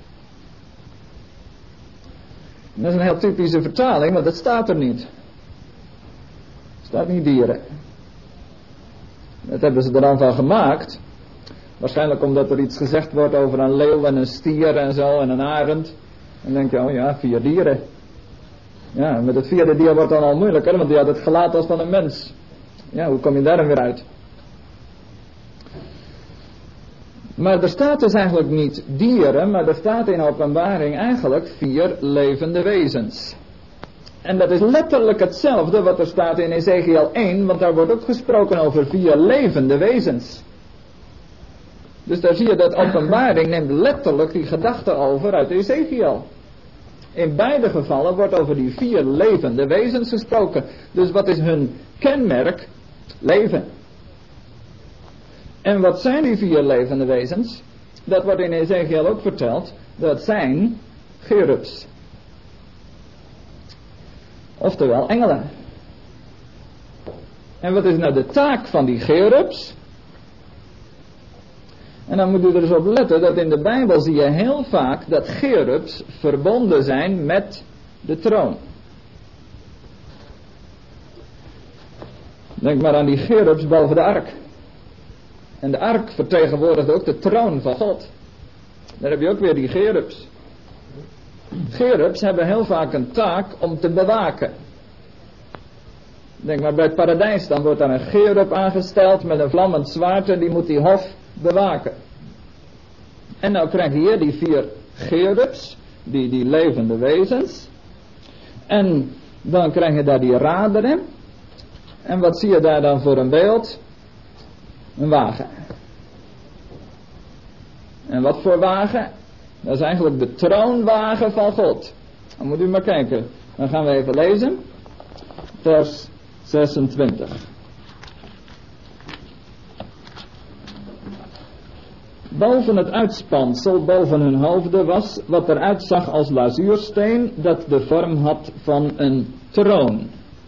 Dat is een heel typische vertaling, want dat staat er niet. Er staat niet dieren. Dat hebben ze er dan van gemaakt. Waarschijnlijk omdat er iets gezegd wordt over een leeuw en een stier en zo en een arend. En dan denk je, oh ja, vier dieren. Ja, met het vierde dier wordt het dan al moeilijker, want die had het gelaat als van een mens. Ja, hoe kom je daar dan weer uit? Maar er staat dus eigenlijk niet dieren, maar er staat in Openbaring eigenlijk vier levende wezens. En dat is letterlijk hetzelfde wat er staat in Ezekiel één, want daar wordt ook gesproken over vier levende wezens. Dus daar zie je dat Openbaring neemt letterlijk die gedachte over uit Ezekiel. In beide gevallen wordt over die vier levende wezens gesproken. Dus wat is hun kenmerk? Leven. En wat zijn die vier levende wezens? Dat wordt in Ezekiel ook verteld. Dat zijn cherubs. Oftewel engelen. En wat is nou de taak van die cherubs? En dan moet u er dus op letten dat in de Bijbel zie je heel vaak dat cherubs verbonden zijn met de troon. Denk maar aan die cherubs boven de ark. En de ark vertegenwoordigt ook de troon van God. Daar heb je ook weer die cherubs. Cherubs hebben heel vaak een taak om te bewaken. Denk maar bij het paradijs, dan wordt daar een cherub aangesteld met een vlammend zwaard en die moet die hof bewaken. En nou krijg je hier die vier cherubs, die, die levende wezens. En dan krijg je daar die raderen. En wat zie je daar dan voor een beeld? Een wagen. En wat voor wagen? Dat is eigenlijk de troonwagen van God. Dan moet u maar kijken. Dan gaan we even lezen. Vers zesentwintig. Boven het uitspansel, boven hun hoofden, was wat eruit zag als lazuursteen, dat de vorm had van een troon.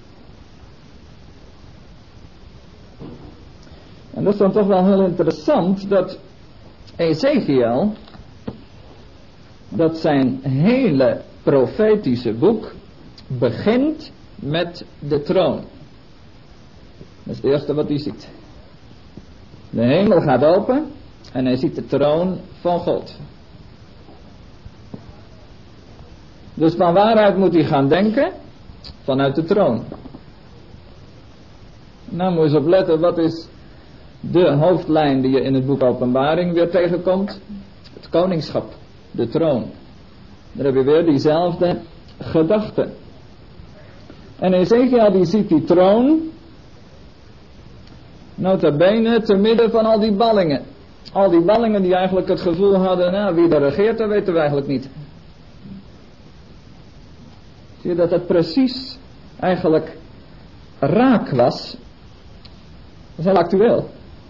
En dat is dan toch wel heel interessant, dat Ezekiel, dat zijn hele profetische boek begint met de troon. Dat is het eerste wat hij ziet. De hemel gaat open en hij ziet de troon van God. Dus van waaruit moet hij gaan denken? Vanuit de troon. Nou moet je eens opletten, wat is de hoofdlijn die je in het boek Openbaring weer tegenkomt? Het koningschap, de troon. Daar heb je weer diezelfde gedachte. En Ezekiel die ziet die troon, nota bene, te midden van al die ballingen. Al die ballingen die eigenlijk het gevoel hadden, nou wie er regeert, dat weten we eigenlijk niet. Zie je dat het precies eigenlijk raak was? Dat is heel actueel.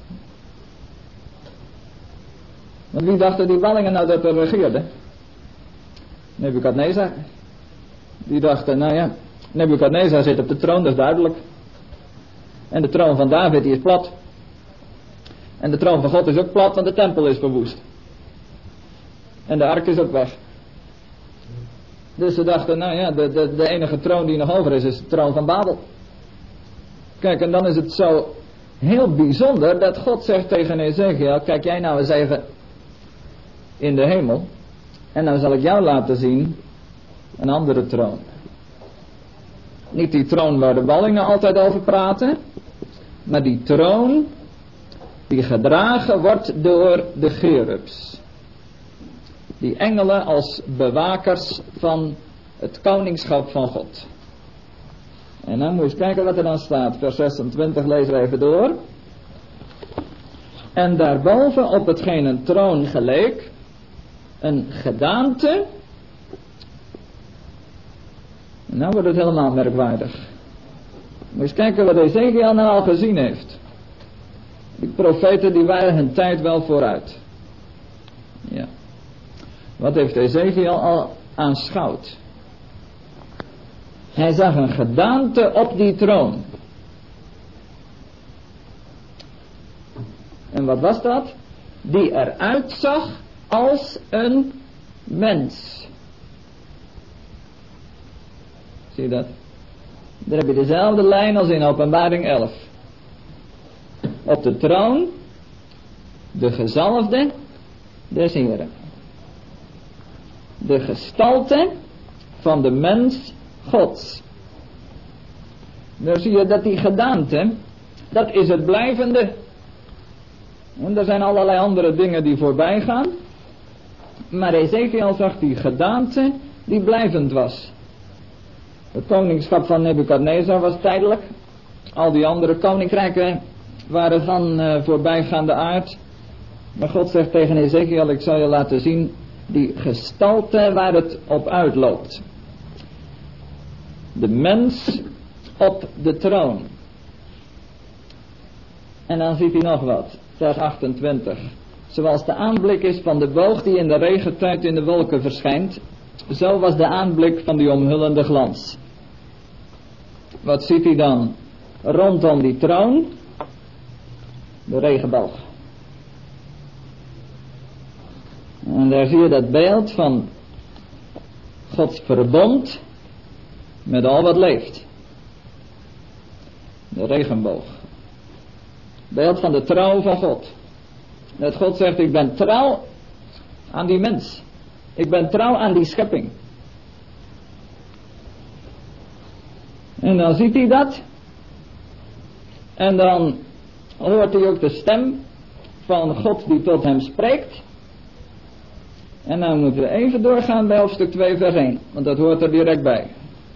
Want wie dachten die ballingen nou dat er regeerde? Nebukadnezar. Die dachten, nou ja, Nebukadnezar zit op de troon, dat is duidelijk. En de troon van David die is plat. En de troon van God is ook plat, want de tempel is verwoest. En de ark is ook weg. Dus ze dachten, nou ja, de, de, de enige troon die nog over is, is de troon van Babel. Kijk, en dan is het zo heel bijzonder dat God zegt tegen Ezekiel, kijk jij nou eens even in de hemel. En dan zal ik jou laten zien een andere troon. Niet die troon waar de ballingen altijd over praten, maar die troon die gedragen wordt door de cherubs. Die engelen als bewakers van het koningschap van God. En dan moet je eens kijken wat er dan staat. Vers zesentwintig, lezen we even door. En daarboven op hetgeen een troon geleek, een gedaante. En nou wordt het helemaal merkwaardig. Moet je eens kijken wat Ezekiel nou al gezien heeft. Die profeten die waren hun tijd wel vooruit. Ja. Wat heeft Ezekiel al aanschouwd? Hij zag een gedaante op die troon. En wat was dat? Die eruit zag als een mens. Zie je dat? Daar heb je dezelfde lijn als in Openbaring elf. Op de troon, de gezalfde des Heren. De gestalte van de mens Gods. Dan zie je dat die gedaante, dat is het blijvende. En er zijn allerlei andere dingen die voorbij gaan. Maar Ezekiel zag die gedaante die blijvend was. Het koningschap van Nebukadnezar was tijdelijk. Al die andere koninkrijken waren van uh, voorbijgaande aard. Maar God zegt tegen Ezekiel, ik zal je laten zien die gestalte waar het op uitloopt. De mens op de troon. En dan ziet hij nog wat. Vers achtentwintig. Zoals de aanblik is van de boog die in de regentijd in de wolken verschijnt, zo was de aanblik van die omhullende glans. Wat ziet hij dan? Rondom die troon, de regenboog. En daar zie je dat beeld van Gods verbond met al wat leeft. De regenboog. Beeld van de trouw van God. Dat God zegt, ik ben trouw aan die mens. Ik ben trouw aan die schepping. En dan ziet hij dat. En dan hoort hij ook de stem van God die tot hem spreekt. En dan moeten we even doorgaan bij hoofdstuk twee vers één. Want dat hoort er direct bij.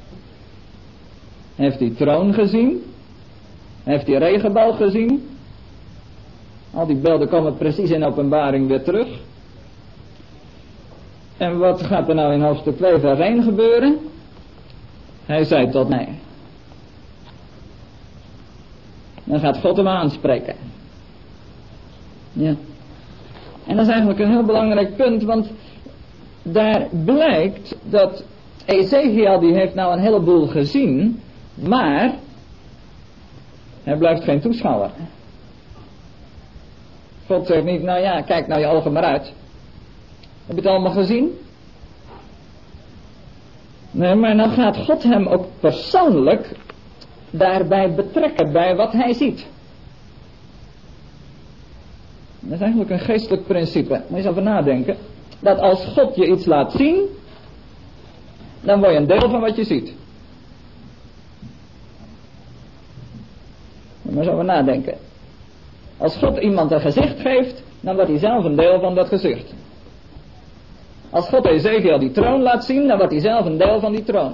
Heeft die troon gezien? Heeft die regenboog gezien? Al die beelden komen precies in Openbaring weer terug. En wat gaat er nou in hoofdstuk twee vers één gebeuren? Hij zei tot mij. Dan gaat God hem aanspreken. Ja. En dat is eigenlijk een heel belangrijk punt, want daar blijkt dat Ezekiel die heeft nou een heleboel gezien, maar hij blijft geen toeschouwer. God zegt niet, nou ja, kijk nou je ogen maar uit. Heb je het allemaal gezien? Nee, maar dan gaat God hem ook persoonlijk daarbij betrekken, bij wat hij ziet. Dat is eigenlijk een geestelijk principe. Moet je eens over nadenken. Dat als God je iets laat zien, dan word je een deel van wat je ziet. Moet je eens over nadenken. Als God iemand een gezicht geeft, dan wordt hij zelf een deel van dat gezicht. Als God Ezekiel die troon laat zien, dan wordt hij zelf een deel van die troon.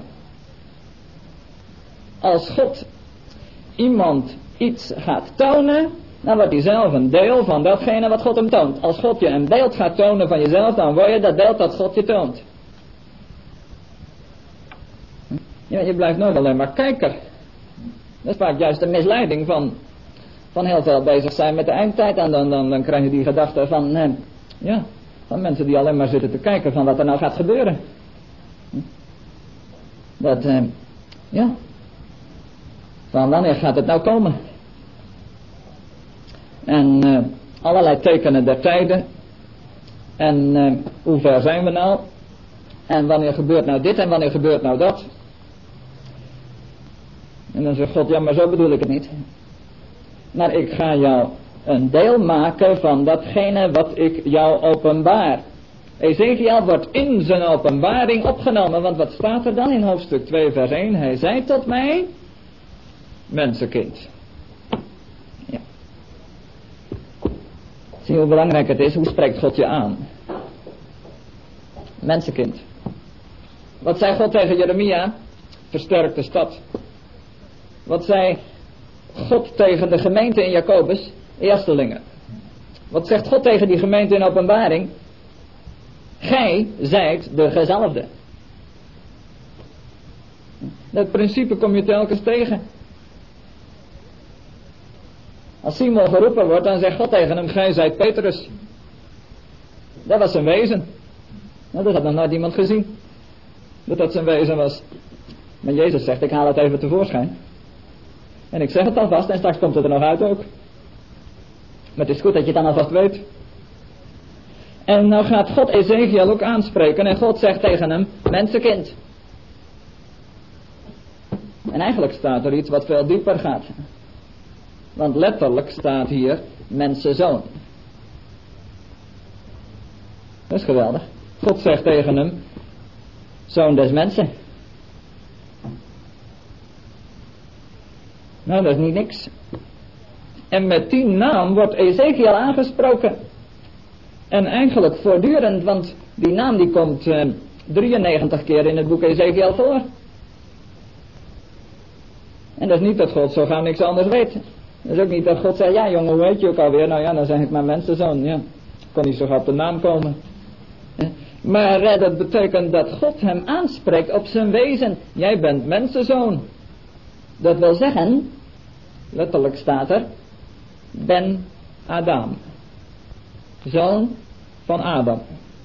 Als God iemand iets gaat tonen, dan wordt hij zelf een deel van datgene wat God hem toont. Als God je een beeld gaat tonen van jezelf, dan word je dat beeld dat God je toont. Ja, je blijft nooit alleen maar kijker. Dat is vaak juist de misleiding van, van heel veel bezig zijn met de eindtijd. En dan, dan, dan krijg je die gedachte van, eh, ja, van mensen die alleen maar zitten te kijken van wat er nou gaat gebeuren. Dat, eh, ja, van wanneer gaat het nou komen? En uh, allerlei tekenen der tijden. En uh, hoe ver zijn we nou? En wanneer gebeurt nou dit en wanneer gebeurt nou dat? En dan zegt God, ja maar zo bedoel ik het niet. Maar ik ga jou een deel maken van datgene wat ik jou openbaar. Ezekiel wordt in zijn openbaring opgenomen. Want wat staat er dan in hoofdstuk twee vers één? Hij zei tot mij, mensenkind. Ja. Zie je hoe belangrijk het is? Hoe spreekt God je aan? Mensenkind. Wat zei God tegen Jeremia? Versterk de stad. Wat zei God tegen de gemeente in Jacobus? Eerstelingen. Wat zegt God tegen die gemeente in openbaring? Gij zijt de gezalfde. Dat principe kom je telkens tegen. Als Simon geroepen wordt, dan zegt God tegen hem, gij zijt Petrus. Dat was zijn wezen. Nou, dat had nog nooit iemand gezien. Dat dat zijn wezen was. Maar Jezus zegt, ik haal het even tevoorschijn. En ik zeg het alvast, en straks komt het er nog uit ook. Maar het is goed dat je het dan alvast weet. En nou gaat God Ezekiel ook aanspreken. En God zegt tegen hem, mensenkind. En eigenlijk staat er iets wat veel dieper gaat. Want letterlijk staat hier mensenzoon. Dat is geweldig. God zegt tegen hem, zoon des mensen. Nou, dat is niet niks. En met die naam wordt Ezekiel aangesproken. En eigenlijk voortdurend, want die naam die komt uh, drieënnegentig keer in het boek Ezekiel voor. En dat is niet dat God zo gauw niks anders weet. Dat is ook niet dat God zegt, ja jongen, hoe weet je ook alweer? Nou ja, dan zeg ik maar mensenzoon. Ja, kon niet zo gauw op de naam komen. Maar uh, dat betekent dat God hem aanspreekt op zijn wezen. Jij bent mensenzoon. Dat wil zeggen, letterlijk staat er, ben Adam. Zoon van Adam.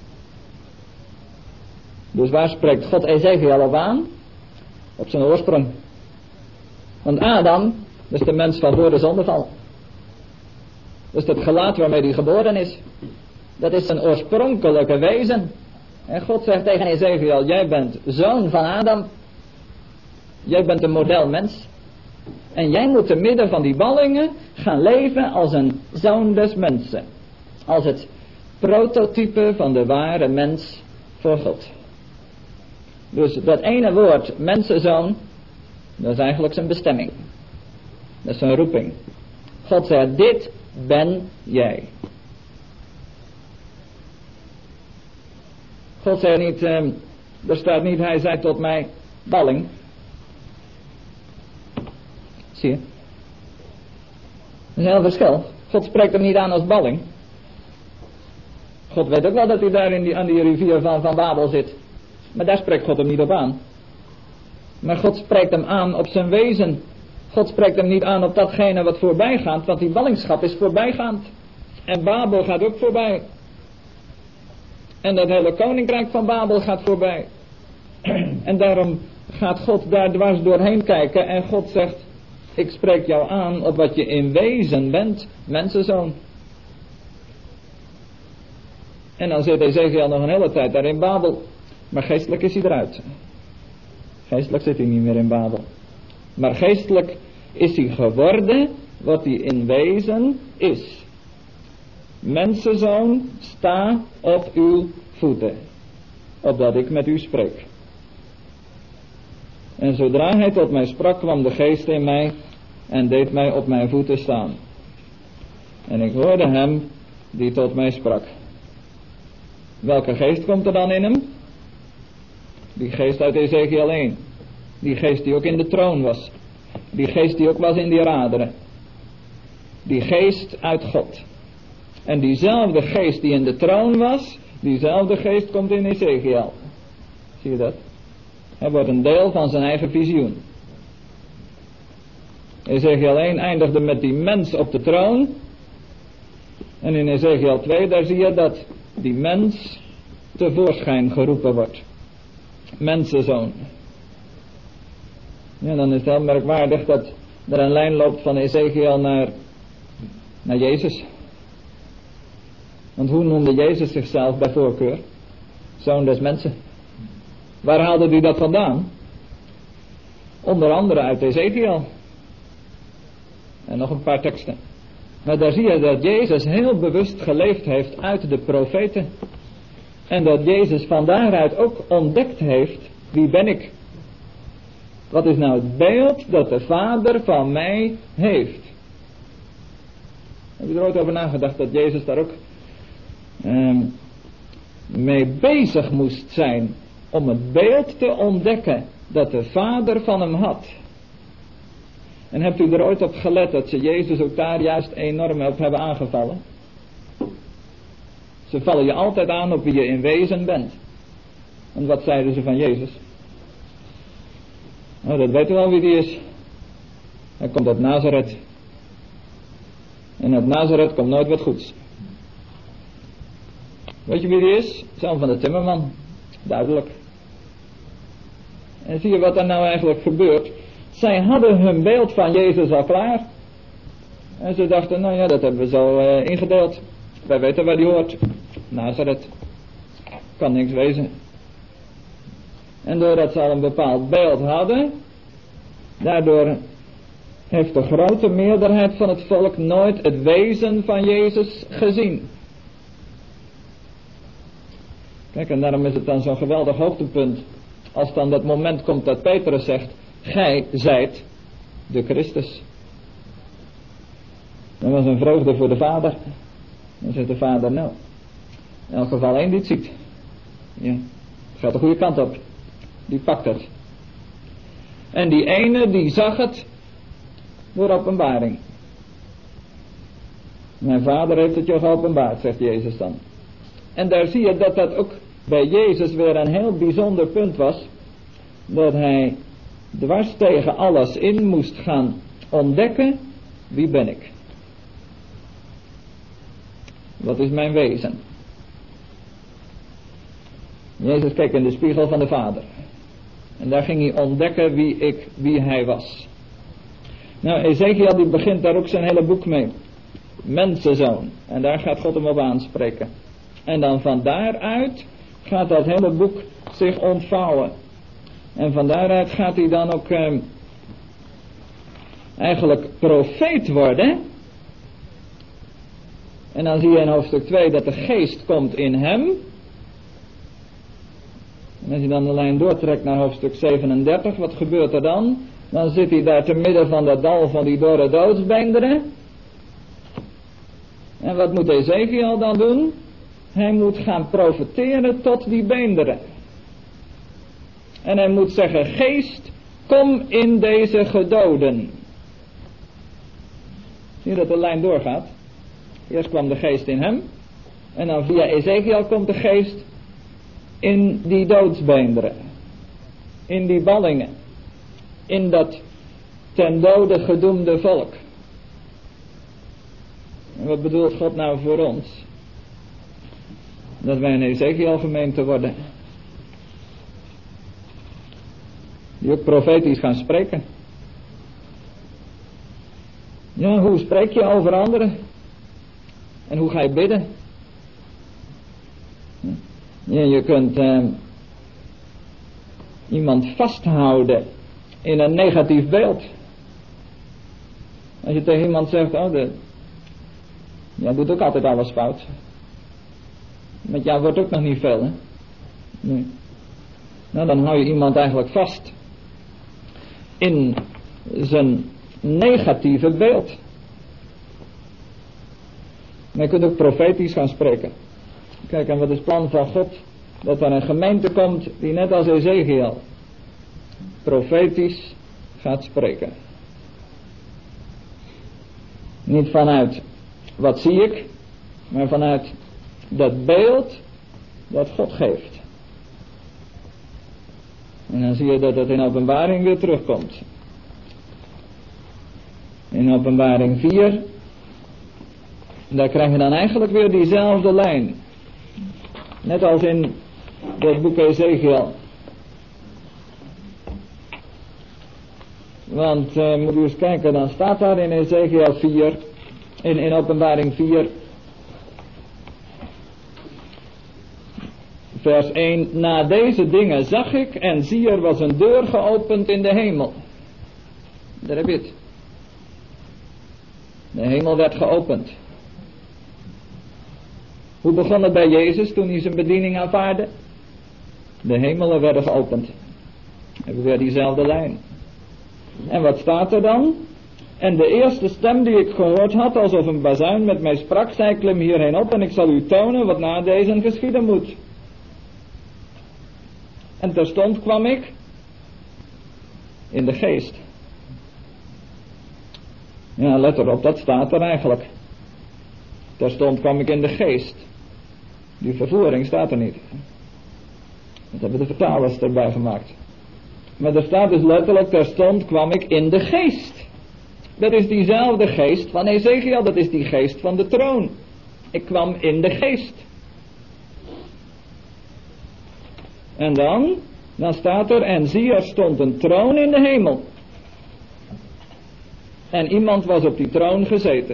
Dus waar spreekt God Ezekiel op aan? Op zijn oorsprong. Want Adam, dat is de mens van voor de zondeval. Dat is het gelaat waarmee hij geboren is. Dat is zijn oorspronkelijke wezen. En God zegt tegen Ezekiel, jij bent zoon van Adam. Jij bent een modelmens. En jij moet te midden van die ballingen gaan leven als een zoon des mensen. Als het prototype van de ware mens voor God. Dus dat ene woord, mensenzoon, dat is eigenlijk zijn bestemming. Dat is zijn roeping. God zegt, dit ben jij. God zegt niet, eh, er staat niet, hij zei tot mij, balling. Zie je? Dat is een heel verschil. God spreekt hem niet aan als balling. God weet ook wel dat hij daar in die, aan die rivier van, van Babel zit. Maar daar spreekt God hem niet op aan. Maar God spreekt hem aan op zijn wezen. God spreekt hem niet aan op datgene wat voorbijgaat, want die ballingschap is voorbijgaand. En Babel gaat ook voorbij. En dat hele koninkrijk van Babel gaat voorbij. En daarom gaat God daar dwars doorheen kijken en God zegt, ik spreek jou aan op wat je in wezen bent, mensenzoon. En dan zit Ezekiel nog een hele tijd daar in Babel. Maar geestelijk is hij eruit. Geestelijk zit hij niet meer in Babel. Maar geestelijk is hij geworden wat hij in wezen is. Mensenzoon, sta op uw voeten, opdat ik met u spreek. En zodra hij tot mij sprak, kwam de geest in mij en deed mij op mijn voeten staan. En ik hoorde hem die tot mij sprak. Welke geest komt er dan in hem? Die geest uit Ezekiel één. Die geest die ook in de troon was. Die geest die ook was in die raderen. Die geest uit God. En diezelfde geest die in de troon was, diezelfde geest komt in Ezekiel. Zie je dat? Hij wordt een deel van zijn eigen visioen. Ezekiel één eindigde met die mens op de troon. En in Ezekiel twee, daar zie je dat die mens tevoorschijn geroepen wordt. Mensenzoon. Ja, dan is het heel merkwaardig dat er een lijn loopt van Ezekiel naar, naar Jezus. Want hoe noemde Jezus zichzelf bij voorkeur? Zoon des mensen. Waar haalde hij dat vandaan? Onder andere uit Ezekiel. En nog een paar teksten. Maar daar zie je dat Jezus heel bewust geleefd heeft uit de profeten. En dat Jezus van daaruit ook ontdekt heeft, wie ben ik? Wat is nou het beeld dat de Vader van mij heeft? Heb je er ooit over nagedacht dat Jezus daar ook um, mee bezig moest zijn om het beeld te ontdekken dat de Vader van hem had? En hebt u er ooit op gelet dat ze Jezus ook daar juist enorm op hebben aangevallen? Ze vallen je altijd aan op wie je in wezen bent. En wat zeiden ze van Jezus? Nou, dat weten we wel wie die is. Hij komt uit Nazareth. En uit Nazareth komt nooit wat goeds. Weet je wie die is? Zoon van de timmerman. Duidelijk. En zie je wat er nou eigenlijk gebeurt? Zij hadden hun beeld van Jezus al klaar. En ze dachten, nou ja, dat hebben we zo uh, ingedeeld. Wij weten waar die hoort. Nazareth. Kan niks wezen. En doordat ze al een bepaald beeld hadden, daardoor heeft de grote meerderheid van het volk nooit het wezen van Jezus gezien. Kijk, en daarom is het dan zo'n geweldig hoogtepunt, als dan dat moment komt dat Petrus zegt, gij zijt de Christus. Dat was een vreugde voor de Vader. Dan zegt de Vader, nou, in elk geval één die het ziet. Ja, het gaat de goede kant op. Die pakt het. En die ene die zag het door openbaring. Mijn Vader heeft het je geopenbaard, zegt Jezus dan. En daar zie je dat dat ook bij Jezus weer een heel bijzonder punt was. Dat hij dwars tegen alles in moest gaan ontdekken, wie ben ik? Wat is mijn wezen? Jezus keek in de spiegel van de Vader. En daar ging hij ontdekken wie ik, wie hij was. Nou, Ezekiel die begint daar ook zijn hele boek mee. Mensenzoon. En daar gaat God hem op aanspreken. En dan van daaruit gaat dat hele boek zich ontvouwen. En van daaruit gaat hij dan ook eh, eigenlijk profeet worden. En dan zie je in hoofdstuk twee dat de geest komt in hem. En als je dan de lijn doortrekt naar hoofdstuk zevenendertig, wat gebeurt er dan? Dan zit hij daar te midden van dat dal van die dorre doodsbeenderen. En wat moet Ezekiel dan doen? Hij moet gaan profeteren tot die beenderen. En hij moet zeggen, geest, kom in deze gedoden. Zie je dat de lijn doorgaat? Eerst kwam de geest in hem. En dan via Ezekiel komt de geest in die doodsbeenderen. In die ballingen. In dat ten dode gedoemde volk. En wat bedoelt God nou voor ons? Dat wij een Ezekiel gemeente worden. Die ook profetisch gaan spreken. Ja, hoe spreek je over anderen? En hoe ga je bidden? Ja, je kunt uh, iemand vasthouden in een negatief beeld. Als je tegen iemand zegt, oh, de, jij doet ook altijd alles fout. Met jou wordt ook nog niet veel, hè? Nee. Nou, dan hou je iemand eigenlijk vast in zijn negatieve beeld. Maar je kunt ook profetisch gaan spreken. Kijk, en wat is het plan van God? Dat er een gemeente komt die net als Ezekiel profetisch gaat spreken. Niet vanuit wat zie ik, maar vanuit dat beeld dat God geeft. En dan zie je dat het in Openbaring weer terugkomt. In Openbaring vier, daar krijg je dan eigenlijk weer diezelfde lijn. Net als in het boek Ezekiel. Want uh, moet u eens kijken, dan staat daar in Ezekiel vier, in, in Openbaring vier, vers één. Na deze dingen zag ik en zie er was een deur geopend in de hemel. Daar heb je het. De hemel werd geopend. Hoe begon het bij Jezus toen hij zijn bediening aanvaardde? De hemelen werden geopend. We hebben weer diezelfde lijn. En wat staat er dan? En de eerste stem die ik gehoord had, alsof een bazuin met mij sprak, zei: klim hierheen op en ik zal u tonen wat na deze geschieden moet. En terstond kwam ik in de geest. Ja, let erop, dat staat er eigenlijk. Terstond kwam ik in de geest. Die vervoering staat er niet. Dat hebben de vertalers erbij gemaakt. Maar er staat dus letterlijk, terstond kwam ik in de geest. Dat is diezelfde geest van Ezekiel, dat is die geest van de troon. Ik kwam in de geest. En dan, dan staat er, en zie, er stond een troon in de hemel. En iemand was op die troon gezeten.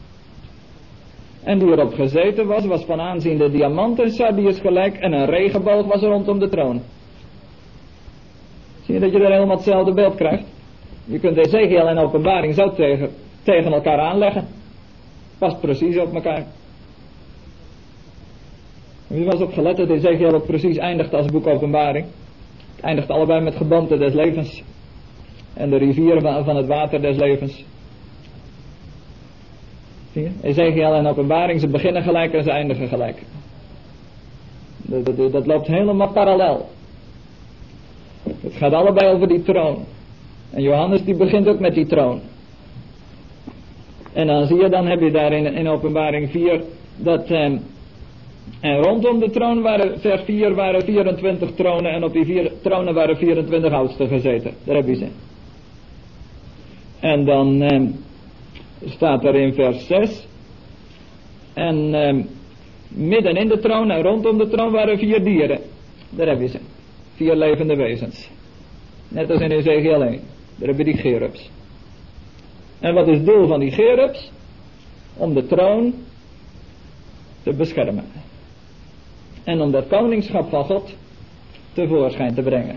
En die erop gezeten was, was van aanzien de diamant en sardius gelijk, en een regenboog was rondom de troon. Zie je dat je er helemaal hetzelfde beeld krijgt? Je kunt Ezekiel en Openbaring zo tegen, tegen elkaar aanleggen. Past precies op elkaar. Heb je wel eens opgelet dat Ezekiel ook precies eindigt als boek Openbaring? Het eindigt allebei met geboomte des levens. En de rivieren van het water des levens. Zie je? Ezekiel en Openbaring, ze beginnen gelijk en ze eindigen gelijk. Dat, dat, dat loopt helemaal parallel. Het gaat allebei over die troon. En Johannes die begint ook met die troon. En dan zie je, dan heb je daar in, in Openbaring vier, dat eh, en rondom de troon waren, vers vier, waren vierentwintig tronen, en op die vier tronen waren vierentwintig oudsten gezeten. Daar heb je ze. En dan eh, staat er in vers zes, en eh, midden in de troon en rondom de troon waren vier dieren. Daar heb je ze. Vier levende wezens. Net als in Ezekiel één. Daar heb je die cherubs. En wat is het doel van die cherubs? Om de troon te beschermen. En om dat koningschap van God tevoorschijn te brengen.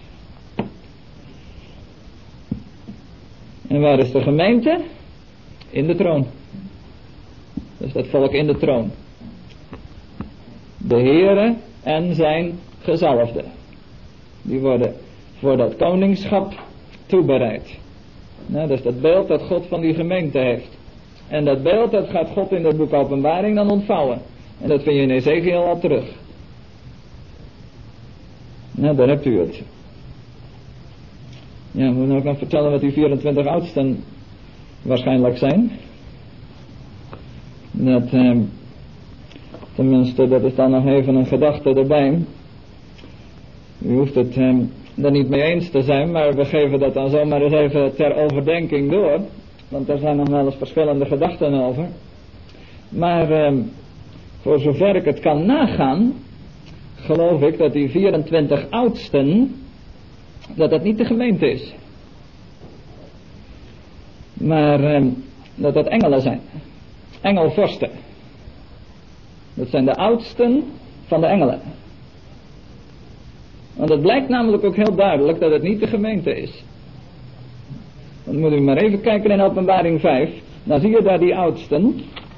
En waar is de gemeente? In de troon. Dus dat volk in de troon. De Heere en zijn gezalfden. Die worden voor dat koningschap toebereid. Nou, dat is dat beeld dat God van die gemeente heeft. En dat beeld dat gaat God in het boek Openbaring dan ontvouwen. En dat vind je in Ezekiel al terug. Nou, daar hebt u het. Ja, moet ik ook nog vertellen wat die vierentwintig oudsten waarschijnlijk zijn. Dat, eh, Tenminste, dat is dan nog even een gedachte erbij. U hoeft het eh, er niet mee eens te zijn, maar we geven dat dan zomaar eens even ter overdenking door. Want er zijn nog wel eens verschillende gedachten over. Maar eh, voor zover ik het kan nagaan, geloof ik dat die vierentwintig oudsten, dat dat niet de gemeente is. Maar eh, dat dat engelen zijn. Engelvorsten. Dat zijn de oudsten van de engelen. Want het blijkt namelijk ook heel duidelijk dat het niet de gemeente is. Dan moet u maar even kijken in Openbaring vijf. Dan zie je daar die oudsten.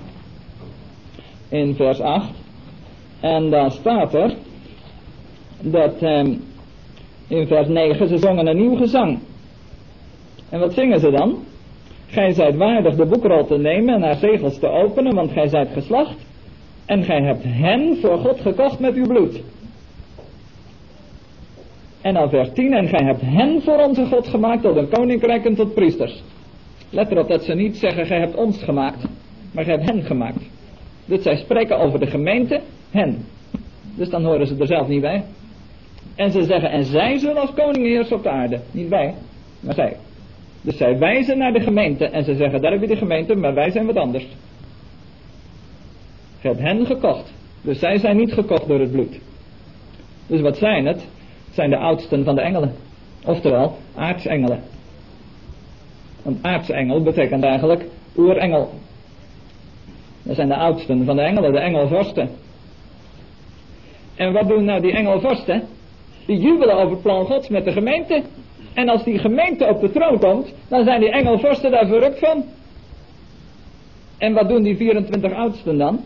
In vers acht. En dan staat er dat eh, in vers negen ze zongen een nieuw gezang. En wat zingen ze dan? Gij zijt waardig de boekrol te nemen en haar zegels te openen, want gij zijt geslacht. En gij hebt hen voor God gekocht met uw bloed. En dan vers tien. En gij hebt hen voor onze God gemaakt tot een koninkrijk en tot priesters. Let erop dat ze niet zeggen gij hebt ons gemaakt. Maar gij hebt hen gemaakt. Dus zij spreken over de gemeente, hen. Dus dan horen ze er zelf niet bij. En ze zeggen en zij zullen als koningen heersen op de aarde. Niet wij, maar zij. Dus zij wijzen naar de gemeente. En ze zeggen daar heb je de gemeente, maar wij zijn wat anders. Je hebt hen gekocht. Dus zij zijn niet gekocht door het bloed. Dus wat zijn het? Het zijn de oudsten van de engelen. Oftewel, aartsengelen. Want aartsengel betekent eigenlijk oerengel. Dat zijn de oudsten van de engelen, de engelvorsten. En wat doen nou die engelvorsten? Die jubelen over het plan Gods met de gemeente. En als die gemeente op de troon komt, dan zijn die engelvorsten daar verrukt van. En wat doen die vierentwintig oudsten dan?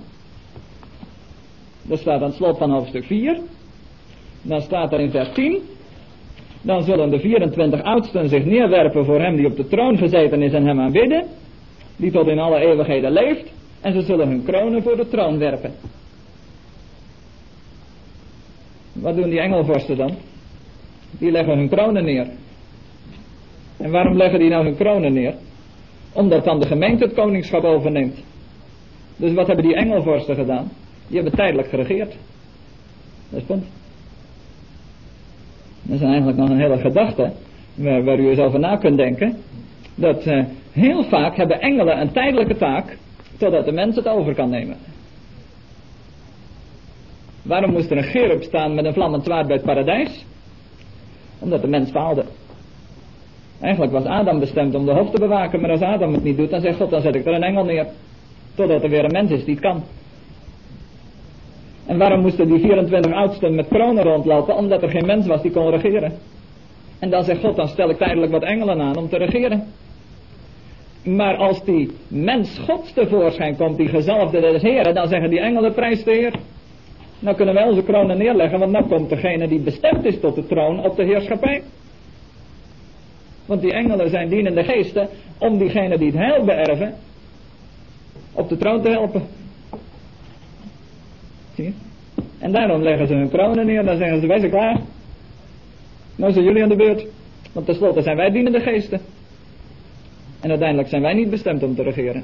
Dat staat aan het slot van hoofdstuk vier. Dan staat er in vers tien. Dan zullen de vierentwintig oudsten zich neerwerpen voor hem die op de troon gezeten is en hem aanbidden. Die tot in alle eeuwigheden leeft. En ze zullen hun kronen voor de troon werpen. Wat doen die engelvorsten dan? Die leggen hun kronen neer. En waarom leggen die nou hun kronen neer? Omdat dan de gemeente het koningschap overneemt. Dus wat hebben die engelvorsten gedaan? Die hebben tijdelijk geregeerd. Dat is het punt. Dat is eigenlijk nog een hele gedachte waar, waar u eens over na kunt denken. Dat uh, heel vaak hebben engelen een tijdelijke taak totdat de mens het over kan nemen. Waarom moest er een cherub staan met een vlammend zwaard bij het paradijs? Omdat de mens faalde. Eigenlijk was Adam bestemd om de hof te bewaken, maar als Adam het niet doet, dan zegt God, dan zet ik er een engel neer. Totdat er weer een mens is die het kan. En waarom moesten die vierentwintig oudsten met kronen rondlopen? Omdat er geen mens was die kon regeren. En dan zegt God, dan stel ik tijdelijk wat engelen aan om te regeren. Maar als die mens Gods tevoorschijn komt, die gezalfde des Heren, dan zeggen die engelen prijs de Heer. Nou kunnen wij onze kronen neerleggen, want dan komt degene die bestemd is tot de troon op de heerschappij. Want die engelen zijn dienende geesten om diegenen die het heil beërven op de troon te helpen. Zie je? En daarom leggen ze hun kronen neer, dan zeggen ze wij zijn klaar. Nou zijn jullie aan de beurt. Want tenslotte zijn wij dienende geesten. En uiteindelijk zijn wij niet bestemd om te regeren.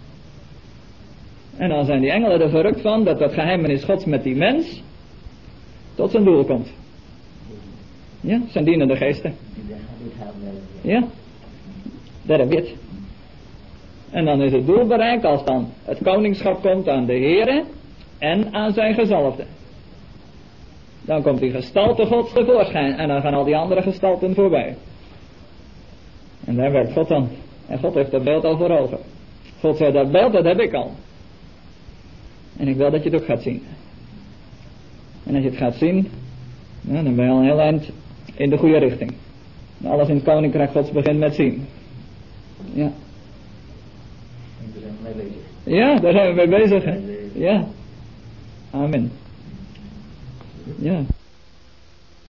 En dan zijn die engelen er verrukt van dat dat geheimenis Gods met die mens tot zijn doel komt. Ja, zijn dienende geesten. Ja, dat heb je het. En dan is het doel bereikt als dan het koningschap komt aan de Here en aan zijn gezalfde. Dan komt die gestalte Gods tevoorschijn en dan gaan al die andere gestalten voorbij. En daar werkt God dan. En God heeft dat beeld al voor ogen. God zei, dat beeld dat heb ik al. En ik wil dat je het ook gaat zien. En als je het gaat zien, nou, dan ben je al een heel eind in de goede richting. Alles in het koninkrijk Gods begint met zien. Ja. Ja, daar zijn we mee bezig. Hè? Ja. Amen. Ja.